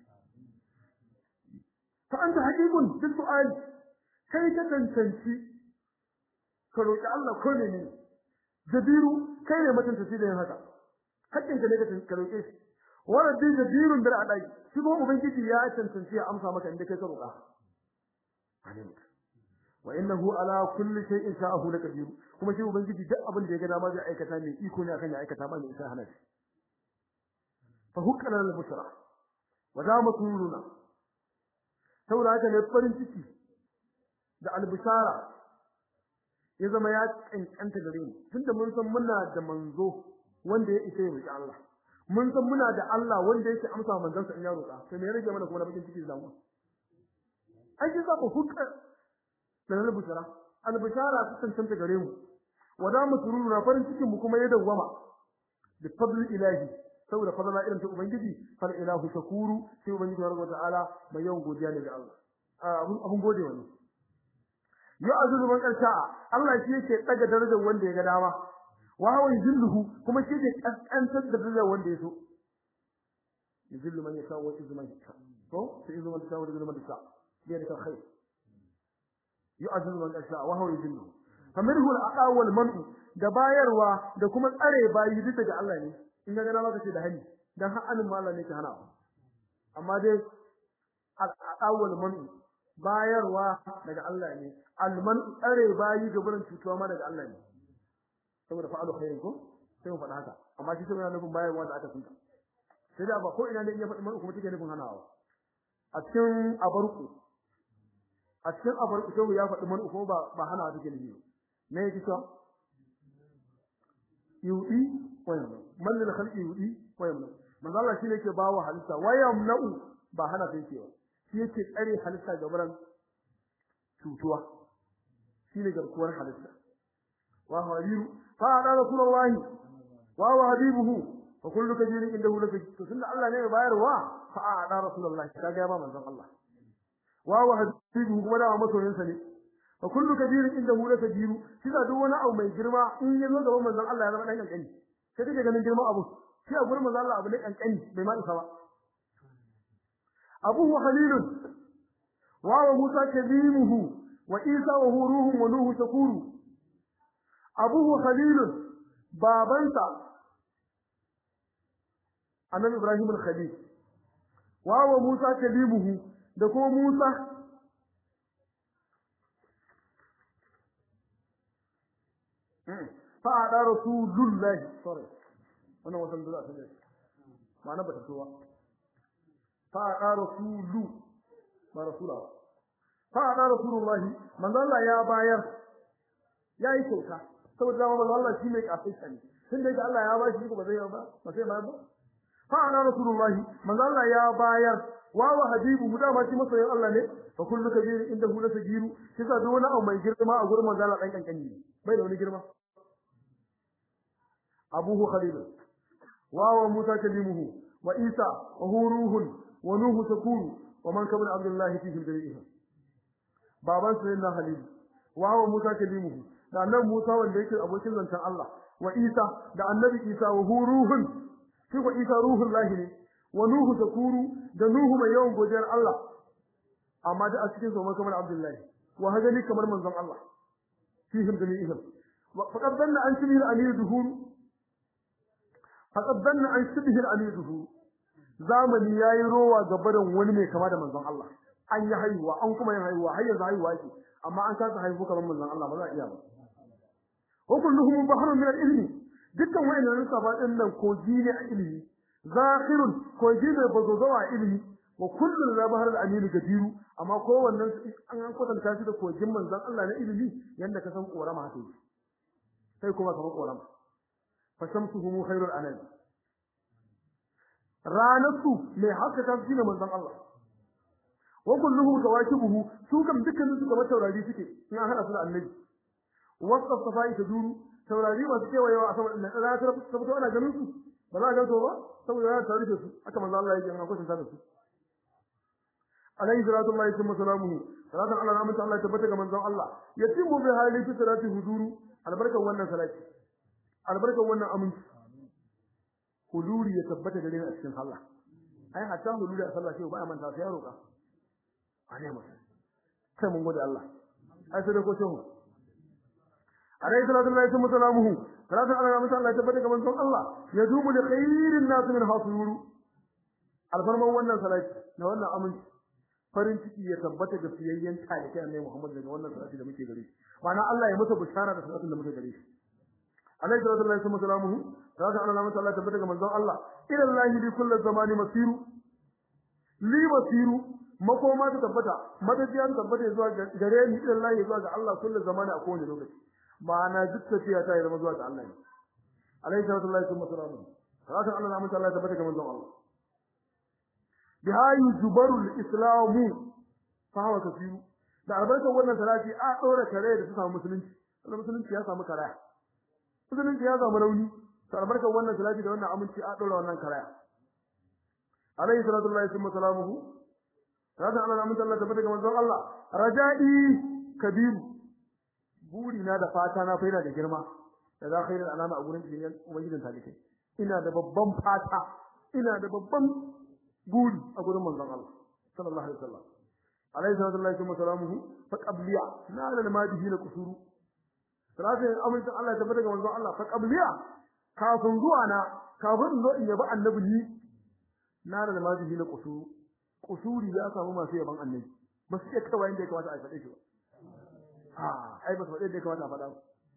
fa anta haqiqun bil su'al kai ka tantance ka roki Allah ko ne jabiru kai ne mutunta shi da yin haka hakkin ka ne ka roke shi wala din jabirun bil adai shi ko ubangiji ya tantance ya amsa maka inda kai ka roka amin wa innahu ala kulli shay'in sha'ahu laqadir kuma shi ubangiji duk abin da ya ga dama zai aikata ne iko ne akan ya aikata ba ne sai hana shi fa hukana al bushra wa damatuna saboda haka ne farin ciki da al bushara ya zama ya kankanta gare mu tunda mun san muna da manzo wanda ya isa ya roki Allah mun san muna da Allah wanda yake amsa manzon sa in ya roka sai me ya rage mana kuma na bakin ciki da mu ai za ku hukka da al-bushara al-bushara ta tantance gare mu wada mu sururu na farin cikin mu kuma ya dawwama bi fadli ilahi saboda fadala irin ta ubangiji fal ilahu shakuru sai ubangiji subhanahu wataala mai yawan godiya ne ga Allah abun gode wani ya azuzu man karsha Allah shi yake daga darajar wanda ya ga dama wa huwa yuzilluhu kuma shi ke kaskantar da darajar wanda ya so yuzillu man yasha wa yuzillu man yasha to sai yuzillu man yasha wa yuzillu man yasha bi da khair yu'azizu man yasha wa huwa yuzilluhu famirhu al-aqa wal man'u da bayarwa da kuma tsare bayi bisa ga Allah ne in ga dama kace da hali dan har anin Allah ne ke hana amma dai al-aqa wal man'u bayarwa daga Allah ne al-man'u tsare bayi ga gurin cutuwa ma daga Allah ne saboda fa'alu khairin ko sai mu faɗa haka amma shi sai yana nufin bayarwa da aka sunta sai da ba ko ina ne in ya faɗi man'u kuma take nufin hanawa a cikin abarku sai ya faɗi man'u ko ba hanawa take nufi ne yake cewa yudi wayamna man lil khalqi yudi wayamna manzo Allah shine yake bawo halitta wayamna'u ba hana sai cewa shi yake tsare halitta gaban cutuwa shine garkuwar halitta wa hadiru fa da rasulullahi wa habibuhu fa kullu kajirin indahu laka tunda Allah ne ya bayarwa fa da rasulullahi kaga ya ba manzon Allah wa habibuhu kuma da masoyinsa ne fa kullu kabirin indahu lakabiru shi da duk wani abu mai girma in yazo gaban manzon Allah ya zama dan kankani sai kake ganin girman abu shi a gurin manzon Allah abu ne kankani bai ma isa ba abu wa khalilun wa musa kalimuhu wa isa wa ruhu wa nuhu shakuru abu wa khalilun babansa annabi ibrahim al-khalil wa musa kalimuhu da kuma musa fa'ada rasulullahi sorry wannan wasan da za ta yi ma'ana ba ta towa fa'ada rasulu ba rasula fa'ada rasulullahi manzo Allah ya bayar yayi kyauta saboda manzo Allah shi mai kafin ne tun da Allah ya bashi ko ba zai ba ba sai ma ba fa'ada rasulullahi manzo Allah ya bayar wa habibu da ma shi masoyin Allah ne fa kullu kabir inda hu la sagiru shi sa duk wani abu mai girma a gurin manzo Allah dan kankani bai da wani girma abuhu khalil wa musa kalimuhu wa isa wa hu ruhun wa nuhu takuru wa man kabir abdullahi fihi al-jami'a baban sayyidina halil wa musa kalimuhu da annabi musa wanda yake abokin zancan Allah wa isa da annabi isa wa hu ruhun shi ko isa ruhul lahi ne wa nuhu takuru da nuhu mai yawan godiyar Allah amma da a cikin zama kamar abdullahi wa hajali kamar manzon Allah fihim jami'ihim faqad danna an shibhi al-amir duhur faqad danna an shibhi al-amir duhur zamani yayi rowa gabaran wani mai kama da manzon Allah an yi haihuwa an kuma yin haihuwa har yanzu haihuwa ce amma an kasa haihu kamar manzon Allah ba za a iya ba wa kulluhum bahrun min al-ilmi dukkan wayannan safa din nan koji ne a ilimi zakhirun koji ne bazozawa ilimi wa kullu la bahr al-amin kadiru amma kowannen an kwatanta shi da kogin manzon Allah na ilimi yanda ka san korama haka yake sai kuma kamar korama fa shamsuhum khairul anam ranatu mai haka ta shi ne manzon Allah wa kulluhum kawakibuhu su kam dukkan su kamar taurari suke in an hada su da annabi wasa safai taduru taurari masu kewayewa a sama din da ta fito ana ganin su ba za a ga to ba saboda ya tare da su aka manzo Allah yake ana kwatanta da su alayhi salatu wallahi thumma salamuhu salatu ala rahmatu Allah tabbata ga manzon Allah yatimu bi hali fi salati huduru albarkan wannan salati albarkan wannan aminci huduri ya tabbata da ni a cikin Allah ai hatta huduri a sallah sai ba manta sai ya roka ane mu sai mun gode Allah ai sai da ko shehu alayhi salatu wallahi thumma salamuhu salatu ala rahmatu Allah tabbata ga manzon Allah yadumu li khairin nas min hasuru alfarman wannan salati na wannan aminci farin ciki ya tabbata ga fiyayyen talikai annabi Muhammad daga wannan salati da muke gare shi ma'ana Allah ya masa bishara da salatin da muke gare shi alayhi salatu wallahi thumma salamuhu salatu ala rahmatu Allah tabbata ga manzon Allah ila Allah bi kulli zamani masiru li masiru makoma ta tabbata madadiyan tabbata zuwa gare ni ila Allah zuwa ga Allah kullu zamani a kowane lokaci ma'ana duk tafiya ta yi zama zuwa ga Allah ne alayhi salatu wallahi thumma salamuhu salatu ala rahmatu Allah tabbata ga manzon Allah biha yujbaru al-islamu fa huwa kafiru da albarkar wannan salati a dora kare da su samu musulunci wannan musulunci ya samu karaya musulunci ya samu rauni da albarkar wannan salati da wannan aminci a dora wannan karaya alayhi salatu wallahi thumma salamuhu salatu ala rahmatu Allah tabbata ga manzon Allah raja'i kabir buri na da fata na faida da girma da za khairul alama a gurin cikin ubangijin talikai ina da babban fata ina da babban guri a gurin manzon Allah sallallahu alaihi wasallam alayhi salatu wa salamuhu fa qabliya na da madihi na kusuru salatu amincin Allah ta bada ga manzon Allah fa qabliya kafin zuwa na kafin zo in yabi annabi ni na da madihi na kusuru kusuri ya samu masu yaban annabi ba su iya kawai inda ya kamata a faɗe shi ba ai ba su faɗe da ya kamata a faɗa ba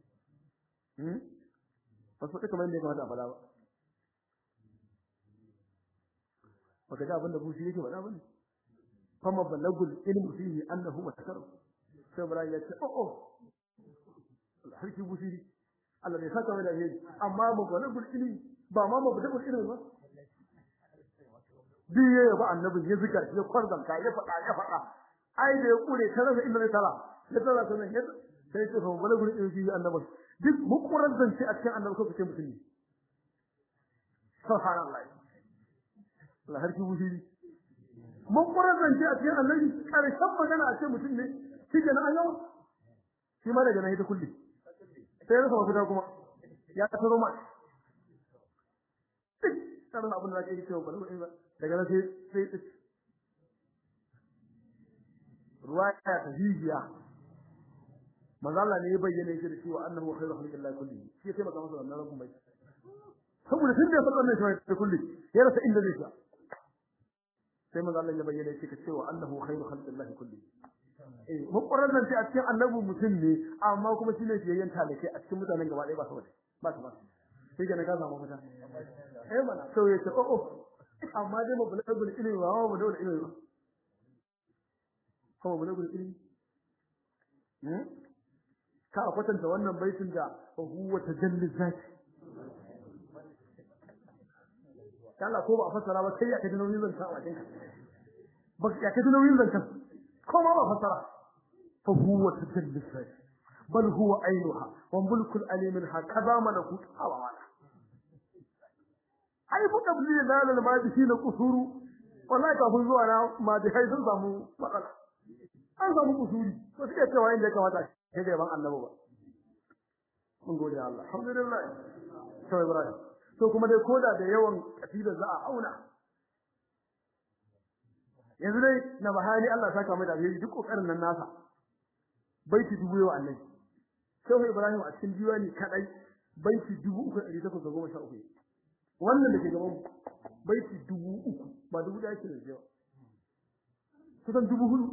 ba su faɗe kamar inda ya kamata a faɗa ba baka ga abinda bushi yake faɗa bane fama balagul ilmu fihi annahu mutakaram sai bara ya ce oh harki bushi Allah ne saka mai da yayi amma ba balagul ilmi ba ma balagul ilmi ba biye ba annabi ya zika ya kwarzanta ya faɗa ai da ya kure tare da inda tara ya tara sanan ya sai ce fa balagul ilmi fihi annabi duk mukuran zance a cikin annabi ko kace mutum ne subhanallah Allah harki wuri mun kuran zance a cikin annabi karshen magana a ce mutum ne shike na ayyau shi ma daga nan ita kulli sai ya rufa guda kuma ya tsaro ma sai abun da yake cewa ba daga nan sai ruwaya ta hijiya manzo Allah ne ya bayyana shi da cewa annahu khairu khalqillahi kulli shi ya taimaka masa wannan rabun bai saboda tun da ya faɗa ne shi kulli ya rasa inda zai sa sai manzo Allah ya bayyana shi cewa annahu khairu khalqillahi kulli muqarrar nan sai a cikin annabi mutum ne amma kuma shine fiyayyen talake a cikin mutanen gaba ɗaya ba saboda ba sai ga ka samu mata mana so ya ce amma dai mu bulagul ilmi wa mu dole ilmi kuma bulagul ilmi ka kwatanta wannan baitin da huwa tajalli zati Allah ko ba a fassara ba sai ya kaji nauyin zan sa a cikin ba ya kaji nauyin zancan ko ma ba fasara fa huwa tajallis bal huwa ainuha wa mulkul alimin hakaza malakut awala ai bu kabli dalal ma bi shi na kusuru wallahi kafin zuwa na ma da kai sun samu matsala an samu kusuri to suke cewa inda ya kamata sai da ban annabi ba mun gode Allah alhamdulillah sai Ibrahim to kuma dai koda da yawan kafida za a auna yanzu dai na bahani Allah saka mai da alheri duk kokarin nan nasa baiti dubu yawa annabi sai Ibrahim a cikin diwani kadai baiti 3813 wannan da ke gaban baiti 3000 ba 1000 yake da yawa kusan 4000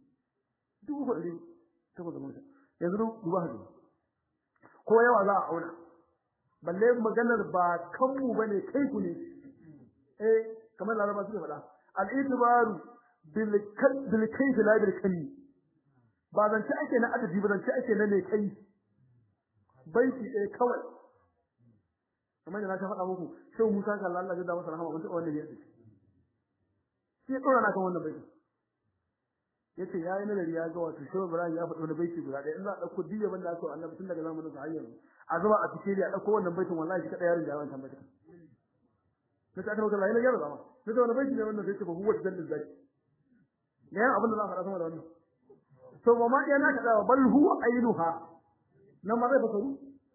4000 yanzu duba hadu ko yawa za a auna balle maganar ba kanmu bane kai ku ne kamar laraba suke faɗa al-itibaru bil kayf la bil kami ba zance ake na adadi ba zance ake na ne kai baiti ɗaya kawai kamar da na ta faɗa muku sai Musa ga Allah ya da masa rahama kun ta wannan ne shi ya dora na kan wannan baiti yace yayi nazari ya ga wato Shehu Ibrahim ya faɗi wani baiti guda ɗaya in za a dauko diya banda aka annabi tun daga zamanin sa hayyan a zuba a cikin ya dauko wannan baitin wallahi shi kada yarin da yawan tambaya sai ta kawo Allah ya gyara zama sai da wannan baiti ne wannan sai ce ba huwa dallil zaki ne abin da za a faɗa sama da wannan to ba ma yana kada bal huwa ainuha nan ma zai fasaru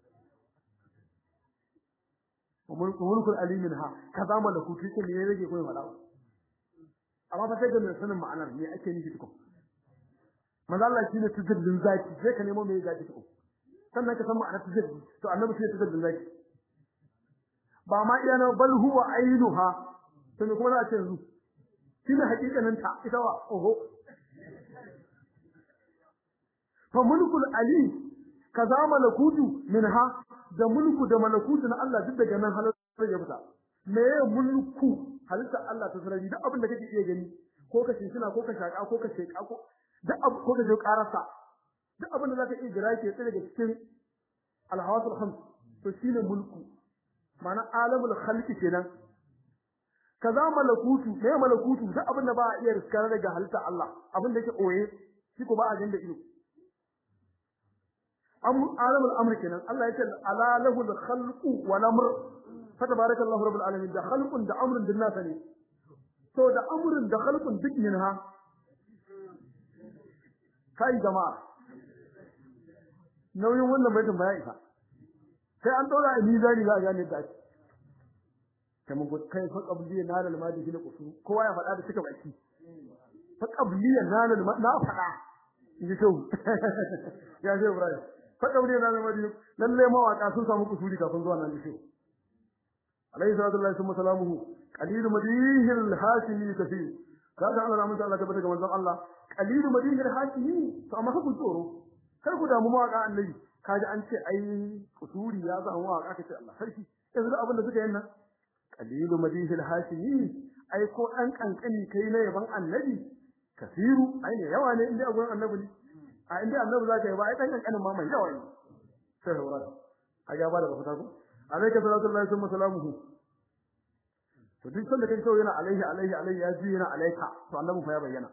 mulkul aliminha kaza malakuti ce ne rage koyi fada amma fa sai ga mai sanin ma'anar me ake nufi tukun manzo Allah shine tijillin zaki sai ka nemo me zaki tukun sannan ka san ma'anar tijilli to annabi sai tijillin zaki ba ma iya na bal huwa ainuha to ne kuma na ce yanzu shine hakikanin ta ita wa oho fa mulkul ali kaza malakutu minha da mulku da malakutu na Allah duk daga nan halar ya fita me mulku halitta Allah ta sarari duk abin da kake iya gani ko ka shina ko ka shaka ko ka sheka ko duk abu ko ka je karasa duk abin da zaka iya jira ke tsaye daga cikin alhawasul khams to shine mulku ma'ana alamul khalqi kenan kaza malakutu me malakutu duk abin da ba a iya riskar daga halitta Allah abin da yake oye shi ko ba a ganda ido alamul amr kenan Allah yace ala lahul khalqu wal amr fa tabarakallahu rabbul alamin da khalqun da amrun din nasa ne to da amrun da khalqun duk minha kai jama'a nauyin wannan baitin baya isa sai an dora a mizani za a gane da shi kamar ko kai fa qabliya nalal madi fil qusu kowa ya faɗa da suka baki fa qabliya nalal na faɗa inji to ya ce Ibrahim fadaure na namadi lalle mawaka sun samu kusuri kafin zuwa nan shi alayhi salatu wa salamuhu qalil madihil hasimi kaseer kaga Allah mun Allah tabbata ga manzon Allah qalil madihil hasimi to amma ku tsoro kar ku damu mawaka annabi kaji an ce ai kusuri ya samu mawaka kace Allah sarki yanzu abin da suka yi nan qalil madihil hasimi ai ko dan kankani kai na yaban annabi kaseeru ai ne yawa ne inda abun annabi ne a inda annabi zaka yi ba ai dan kankanin ma mai yawa ne sai hawara a ga ba da fata ko alayka sallallahu alaihi wa sallamuhu to duk sanda kai so yana alaihi ya ji yana alayka to annabi fa ya bayyana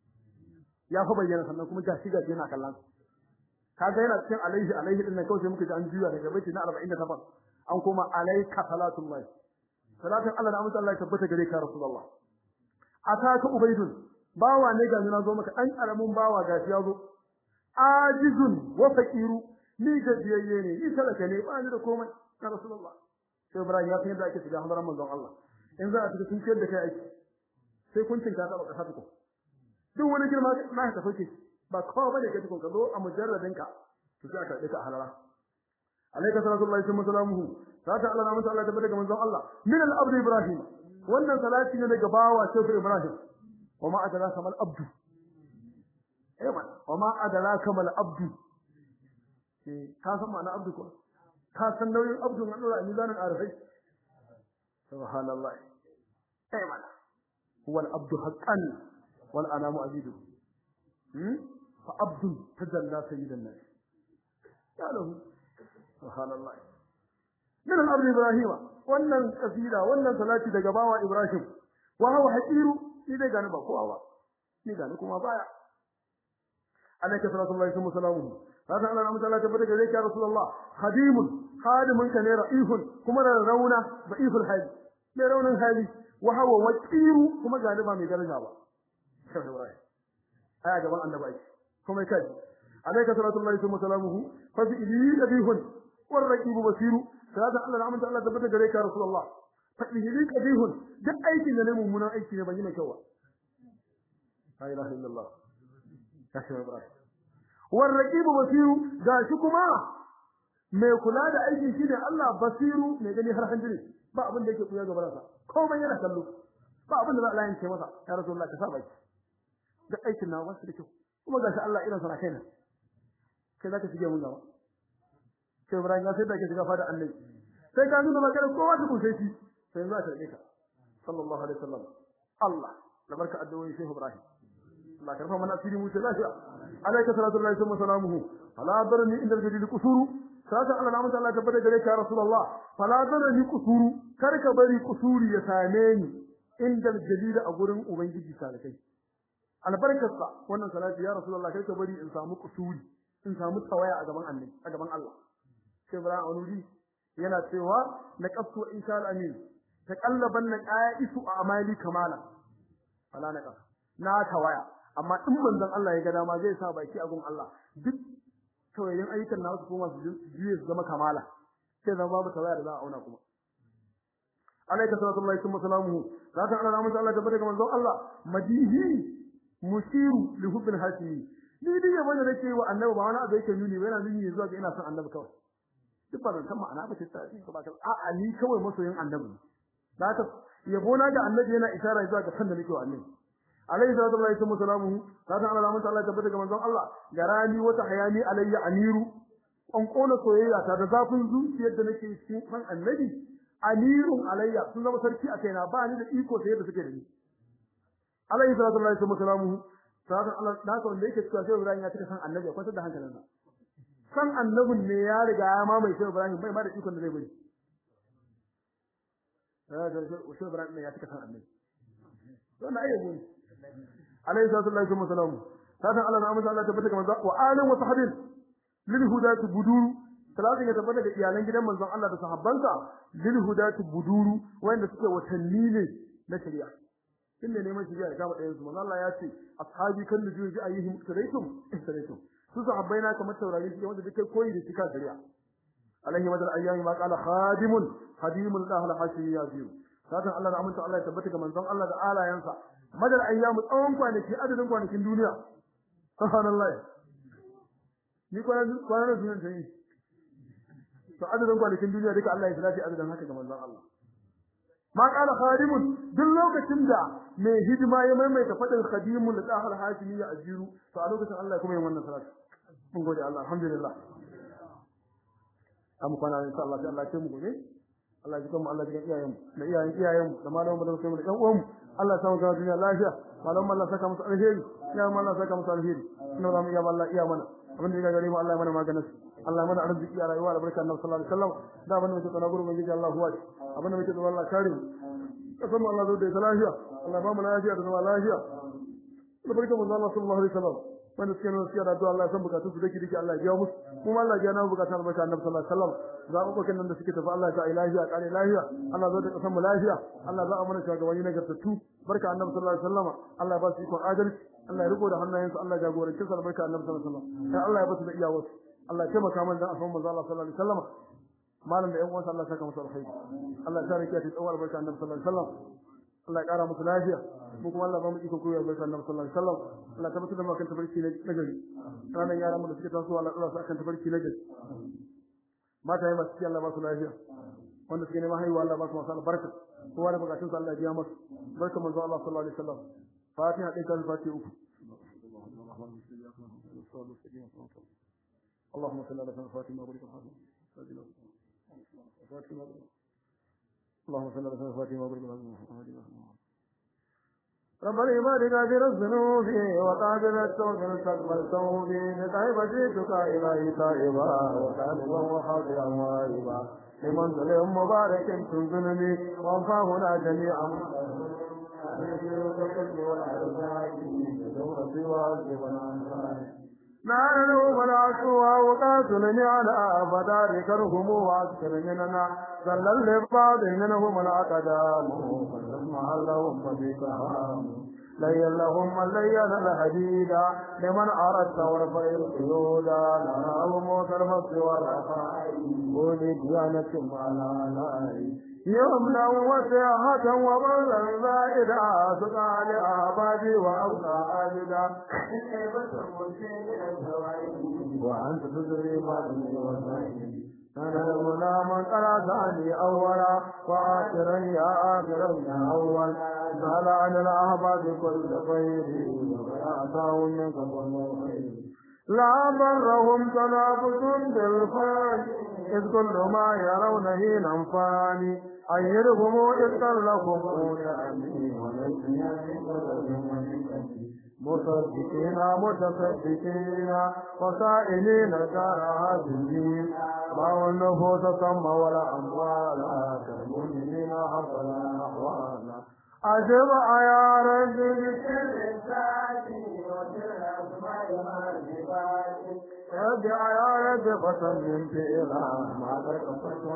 ya fa bayyana sannan kuma gashi yana kallon kaga yana cikin alaihi din nan kawai sai muka ji an juya daga baiti na 48 an koma alayka salatullahi salatun Allah da amsa Allah ya tabbata gare ka rasulullah ataka ubaydun bawa ne ga na zo maka dan karamin bawa gashi ya zo ajizun wa faqiru ni gajiyayye ne ni talaka ne ba ni da komai ya rasulullah sai Ibrahim ya san da ake shiga hadaran manzon Allah in za a shiga sun ciyar da kai aiki sai kun tinka ka baka haka duk wani girma na ka fake ba kowa bane ka tukun ka zo a mujarradin ka to sai aka dika halara alayka sallallahu alaihi wa sallam sata Allah na Allah tabbata ga manzon Allah min al-abd Ibrahim wannan salati ne daga bawa sai Ibrahim wa ma adraka mal abdu wa ma adraka mal abdu ka san ma'ana abdu ko ka san nauyin abdu na dora mizanin arifai subhanallah mana huwa al-abdu haqqan wal anamu abidu fa abdu tajalla sayyidan nas ya lahu subhanallah min al-abd Ibrahim wannan kasida wannan salati daga bawa Ibrahim wa huwa haqiru shi dai gani ba kowa ba ni ga kuma baya alayka sallallahu alaihi wasallam haka Allah rahmatu Allah tabbata gare ka rasulullah khadimun ka ne ra'ifun kuma da rauna da'iful hali mai raunin hali wa hawa waqiru kuma galiba mai daraja ba sai Ibrahim aya gaban annabi kuma kai alayka sallallahu alaihi wasallam fa bi ilihun war raqibu basiru sai Allah rahmatu Allah tabbata gare ka rasulullah fa ilihun duk aikin da ne mummunan aiki ne ban yi mai kyau ba la ilaha illallah sai Ibrahim war raqibu basiru gashi kuma mai kula da aikin shi ne Allah basiru mai gani har hanjiri ba abin da yake kuya gaban sa komai yana kallo ba abin da za Allah ya ce masa ya rasulullah ka saba ki da aikin nawa wasu da kyau kuma gashi Allah irin sa kaina kai zaka shige mun gaba sai Ibrahim ya sai da ke shiga fada annabi sai ka nuna magana kowa ta kushe shi sai za ta rike ka sallallahu alaihi wasallam Allah da barka addu'o'i sai Ibrahim Allah karfa mana asiri mu sai lafiya alayka salatu lillahi wa salamuhu fala darni inda al-jadid qusuru saka Allah namu Allah tabbata gare ka rasulullah fala darni qusuru kar ka bari qusuri ya same ni inda al-jadid a gurin ubangiji salakai albarkarsa wannan salati ya rasulullah kar ka bari in samu qusuri in samu tawaya a gaban annabi a gaban Allah sai Ibrahim anuri yana cewa laqaftu insha al-amin taqallaban qa'isu amali kamala fala na tawaya amma in manzon Allah ya ga dama zai sa baki a gun Allah duk tawayin ayyukan na su kuma su juye su zama kamala sai zama babu tawaya da za a auna kuma alayka sallallahu alaihi wasallam zaka Allah rahmatu Allah tabbata ga manzon Allah madihi musiru li hubbil hasimi ni dai yabo da nake wa annabi ba wani abu yake nuni ba yana nuni zuwa ga ina son annabi kawai duk ba san ma'ana ba ce ta ba a ni kawai masoyin annabi zaka yabo na ga annabi yana isharar zuwa ga san da nake wa annabi alayhi salatu wa salamu kasan Allah mun Allah tabbata ga manzon Allah garani wata hayani alayya amiru an kona soyayya ta da zafin zuciyar da nake cikin kan annabi amirun alayya sun zama sarki a kaina ba ni da iko sai da suke da ni alayhi salatu wa salamu kasan Allah da ka wanda yake cewa sai Ibrahim ya tuka san annabi akwai da hankalinsa san annabin ne ya riga ya mamaye sai Ibrahim bai ma da iko da zai bari sai Ibrahim ne ya tuka san annabi wannan ayyuka ne alayhi salatu wa salam kasan Allah na amsa Allah tabbata ga manzon wa alim wa sahabin lil hudatu buduru salatin ya tabbata ga iyalan gidan manzon Allah da sahabbansa lil hudatu buduru wanda suke watanni ne na shari'a inda neman shari'a ya kama ɗayan su manzon Allah ya ce ashabi kan nuju ji ayyihim ihtaraytum su sahabbai na kamar taurari suke wanda dukai koyi da cika shari'a alayhi madal ayyami ma qala khadimul lahal hashi ya biyu kasan Allah na amsa Allah ya tabbata ga manzon Allah da alayansa madal ayyamu tsawon kwanaki adadin kwanakin duniya subhanallahi ni kwanan duniya ta yi to adadin kwanakin duniya duka Allah ya salati adadin haka ga manzon Allah ma qala khadimun duk lokacin da mai hidima ya maimaita fadin khadimul dahar hasimi ya ajiru to a lokacin Allah kuma yin wannan salati mun gode Allah alhamdulillah amma kwana insha Allah sai Allah ya mu gobe Allah ya kuma Allah ya iyayen da iyayen da malaman da kuma da ƴan uwan Allah ya samu ga duniya lafiya malaman Allah saka musu alheri ya Allah saka musu alheri inna ramu ya Allah iya mana abin da ya gare mu Allah ya mana maganar Allah ya mana arziki a rayuwa da barka Annabi sallallahu alaihi wasallam da abin da muke tsana gurbin gidi Allah huwa abin da muke tsana Allah kare mu kasan Allah zo da lafiya Allah ba mu lafiya da zama lafiya da barka manzo Allah sallallahu alaihi wasallam wanda suke nuna siyar da addu'a Allah ya san bukatun su dake dake Allah ya biya musu kuma Allah ya namu bukatun barka Annabi sallallahu alaihi wasallam zaɓuɓɓukan nan da suke tafi Allah ya sa lafiya kare lafiya Allah zo da kasan mu lafiya Allah za a mana shugabanni na gartattu barka Annabi sallallahu alaihi wasallam Allah ya ba su ikon adalci Allah ya riko da hannayensu Allah ya jagorance su barka Annabi sallallahu alaihi wasallam sai Allah ya ba su da iyawarsu Allah ya taimaka mana dan afan manzo Allah sallallahu alaihi wasallam malam da ƴan uwansa Allah ya saka musu alkhairi Allah ya sarki ta tsawar barka Annabi sallallahu alaihi wasallam Allah ya kara musu lafiya mu kuma Allah ba mu iko koyar barka Annabi sallallahu alaihi wasallam Allah ta mutu da makan tabarki na gari ranan yaran mu da suke tasowa Allah su akan tabarki na gari mata yi masu Allah ba su lafiya wanda suke neman haihuwa Allah ba su masu albarka kowa da bukatun sa Allah ya biya masu barka manzo Allah sallallahu alaihi wasallam fatiha dai kan fatiha uku اللهم صل على سيدنا فاطمه وبارك على فاطمه اللهم صل على سيدنا فاطمه وبارك على ربنا يبارك في الذنوب وقابل التوب استقبل توبي نتعب جئتك إلهي تائبا وتعبا وحاضرا وائبا لمنزل مبارك تنزلني وانفعنا جميعا نعلم فالعشوى وقاتلني على فتاركهم وعسكر مننا ظل لبعض منهم العقدام فلما لهم فبكهام لين لهم من لين الحديدا لمن أردت ورفع القيودا لنا موت الفصل والرخاء ولي ديانة على لاي يمنا وسعة وبلا زائدا سقى لأعبادي وأوقى عابدا وأنت تدري ما تدري وسائلي أنا الغلام قرأتني أولا وآخرا يا آخرا يا أول سأل عن الأحباب كل خير وأعطاهم منك كل خير لا برهم تنافس بالفاني إذ كل ما يرون هينا فاني أيرهم إذ لكم نعمي وليس مصدقين متصدقين وسائلين كارها الدين باو النفوس ثم ولا أموال كالمؤمنين حصل أحوالا أجب يا رب بكل ساعتي وكل أسماء ارجع يا رب فسلم في إله ما تكفت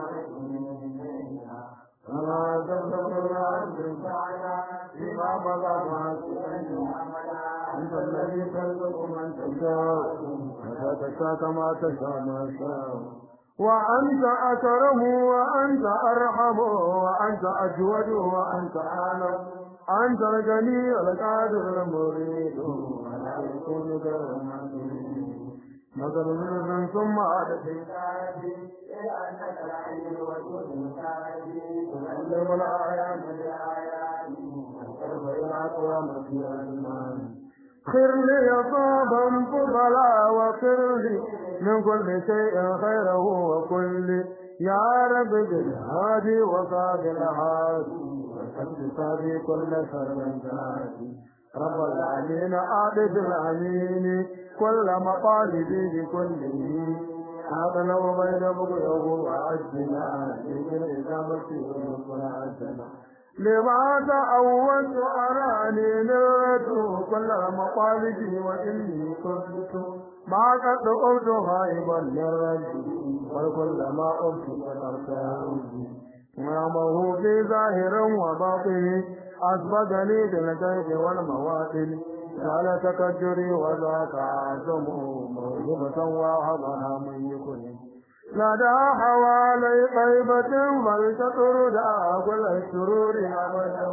وما تكفت العبد فيما بغى معك أنت الذي ترزق من تشاء وتشاء كما تشاء ما شاء وأنت أكرم وأنت أرحم وأنت أجود وأنت أعلم أنت الغني القادر المريد ولا يكون غير مدر من ثم عاد في ساعتي إلى أنك العليم والجود ساعتي تعلم الآيات بالآيات وترفع الأقوام في الأزمان خير لي صابا فضلا وخير لي من كل شيء خيره وكل يا رب بالهادي وصاد الهادي وسبب كل شر زادي رب العالمين عابد الأمين كل مطالبي بكله هذا لو بين بغيه وعجنا لكن إذا مسير وعجنا لما تأوت أراني نرد كل مطالبي وإني كنت ما قد قلت غائبا للرد وكل ما قلت فترته نعمه في ظاهر وباطن أسبقني بالكيد والمواطن قال تكجري وذاك عزم موهبة وهبها من يكن لدى حوالي طيبة فلتطرد كل الشرور أبدا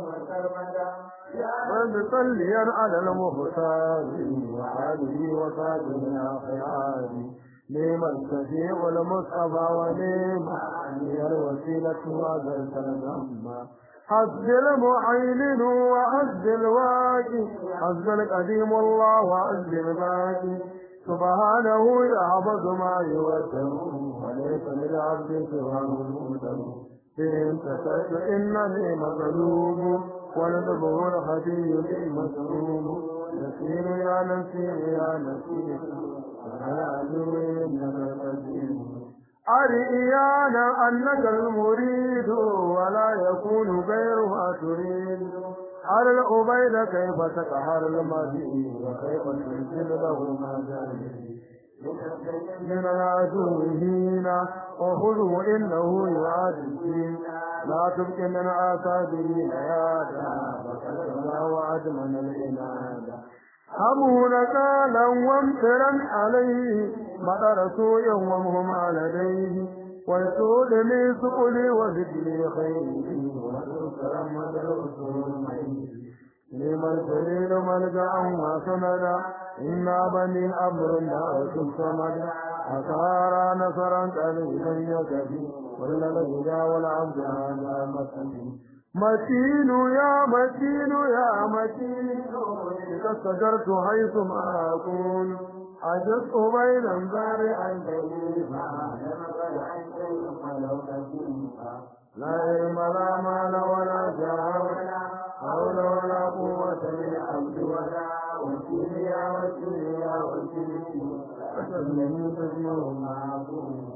وتصليا على المختار وآله وصحبه أخيار لمن تشيع المصطفى ولمن هي الوسيلة وذلك الذنب حسب المعين وحسب الواقي حسب القديم الله وحسب الباقي سبحانه يعبد ما يوتر وليس للعبد سواه الموتر إن تسأل إنني مظلوم ولنبه الخفي المسلوم نسير يا نسير يا نسير ولا أدري إنك القديم أرئيانا أنك المريد ولا يكون غير ما تريد على الأبيد كيف تقهر المدين وكيف تنزل له ما جاهد من العدو هينا وخذه إنه يعاد الدين لا تبقي من عتابه ليادا وكذا وعد من الإنادة همون قالا وامترا عليه مطر سوء وهم عليه ويسود لي سؤلي وذكري خيري وذكر مدر أسول لمن سليل ملجأ وسندا إنا بني أمر لا تسمد أثار نصرا قليلا يكفي كل الهدى والعبد هذا مسلم متين يا متين يا متين إذا استجرت حيث ما أكون عجزت بين انظار عيني لا علم لا مال ولا جاه ولا حول ولا قوة للعبد ولا وكيل يا وكيل يا وكيل فسلمي تسمع ما أقول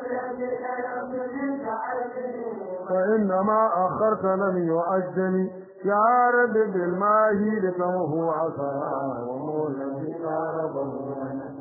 فإنما أخرت لم يؤجني يا رب بالماهي لكمه عصا ومولى ربه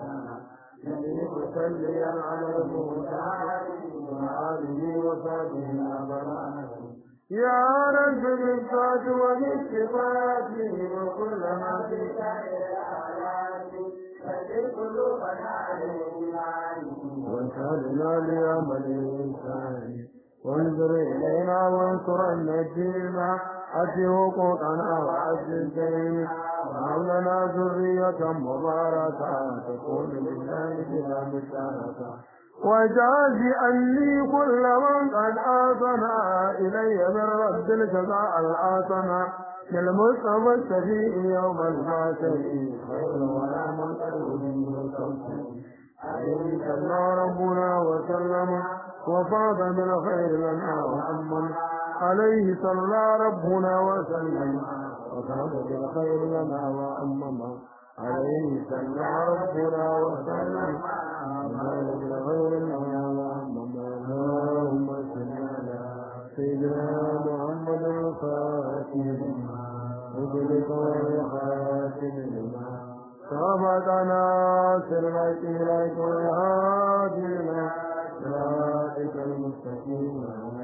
مصليا على المختار وآله وصحبه الأبرار يا رب بالذات وبالصفات وكل ما في الآيات فسر قلوبنا عليه وانشغلنا لعمل الإنسان وانظر إلينا وانصر النجيم أتي حقوقنا وعز الدين وهب لنا ذرية مباركة تكون لله بلا مشاركة وجاز أني كل من قد آتنا إلي من رب الجزاء الآتنا للمصطفى الشفيع يوم المعشر خير ولا من قد عليه صلى ربنا وسلم وفاض من خير لنا وأمن عليه صلى ربنا وسلم وفاض بالخير لنا وأمن عليه صلى ربنا وسلم وفاض بالخير لنا وأمن اللهم صل على سيدنا محمد الفاتح وبلغ والخاتم لما سبقنا سرك إليك والهادينا صراطك المستقيم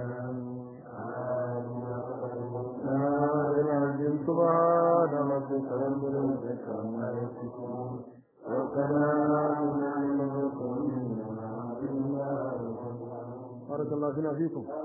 سبحان ربك رب العزة عما يصفون وسلام على المرسلين بارك الله فينا فيكم.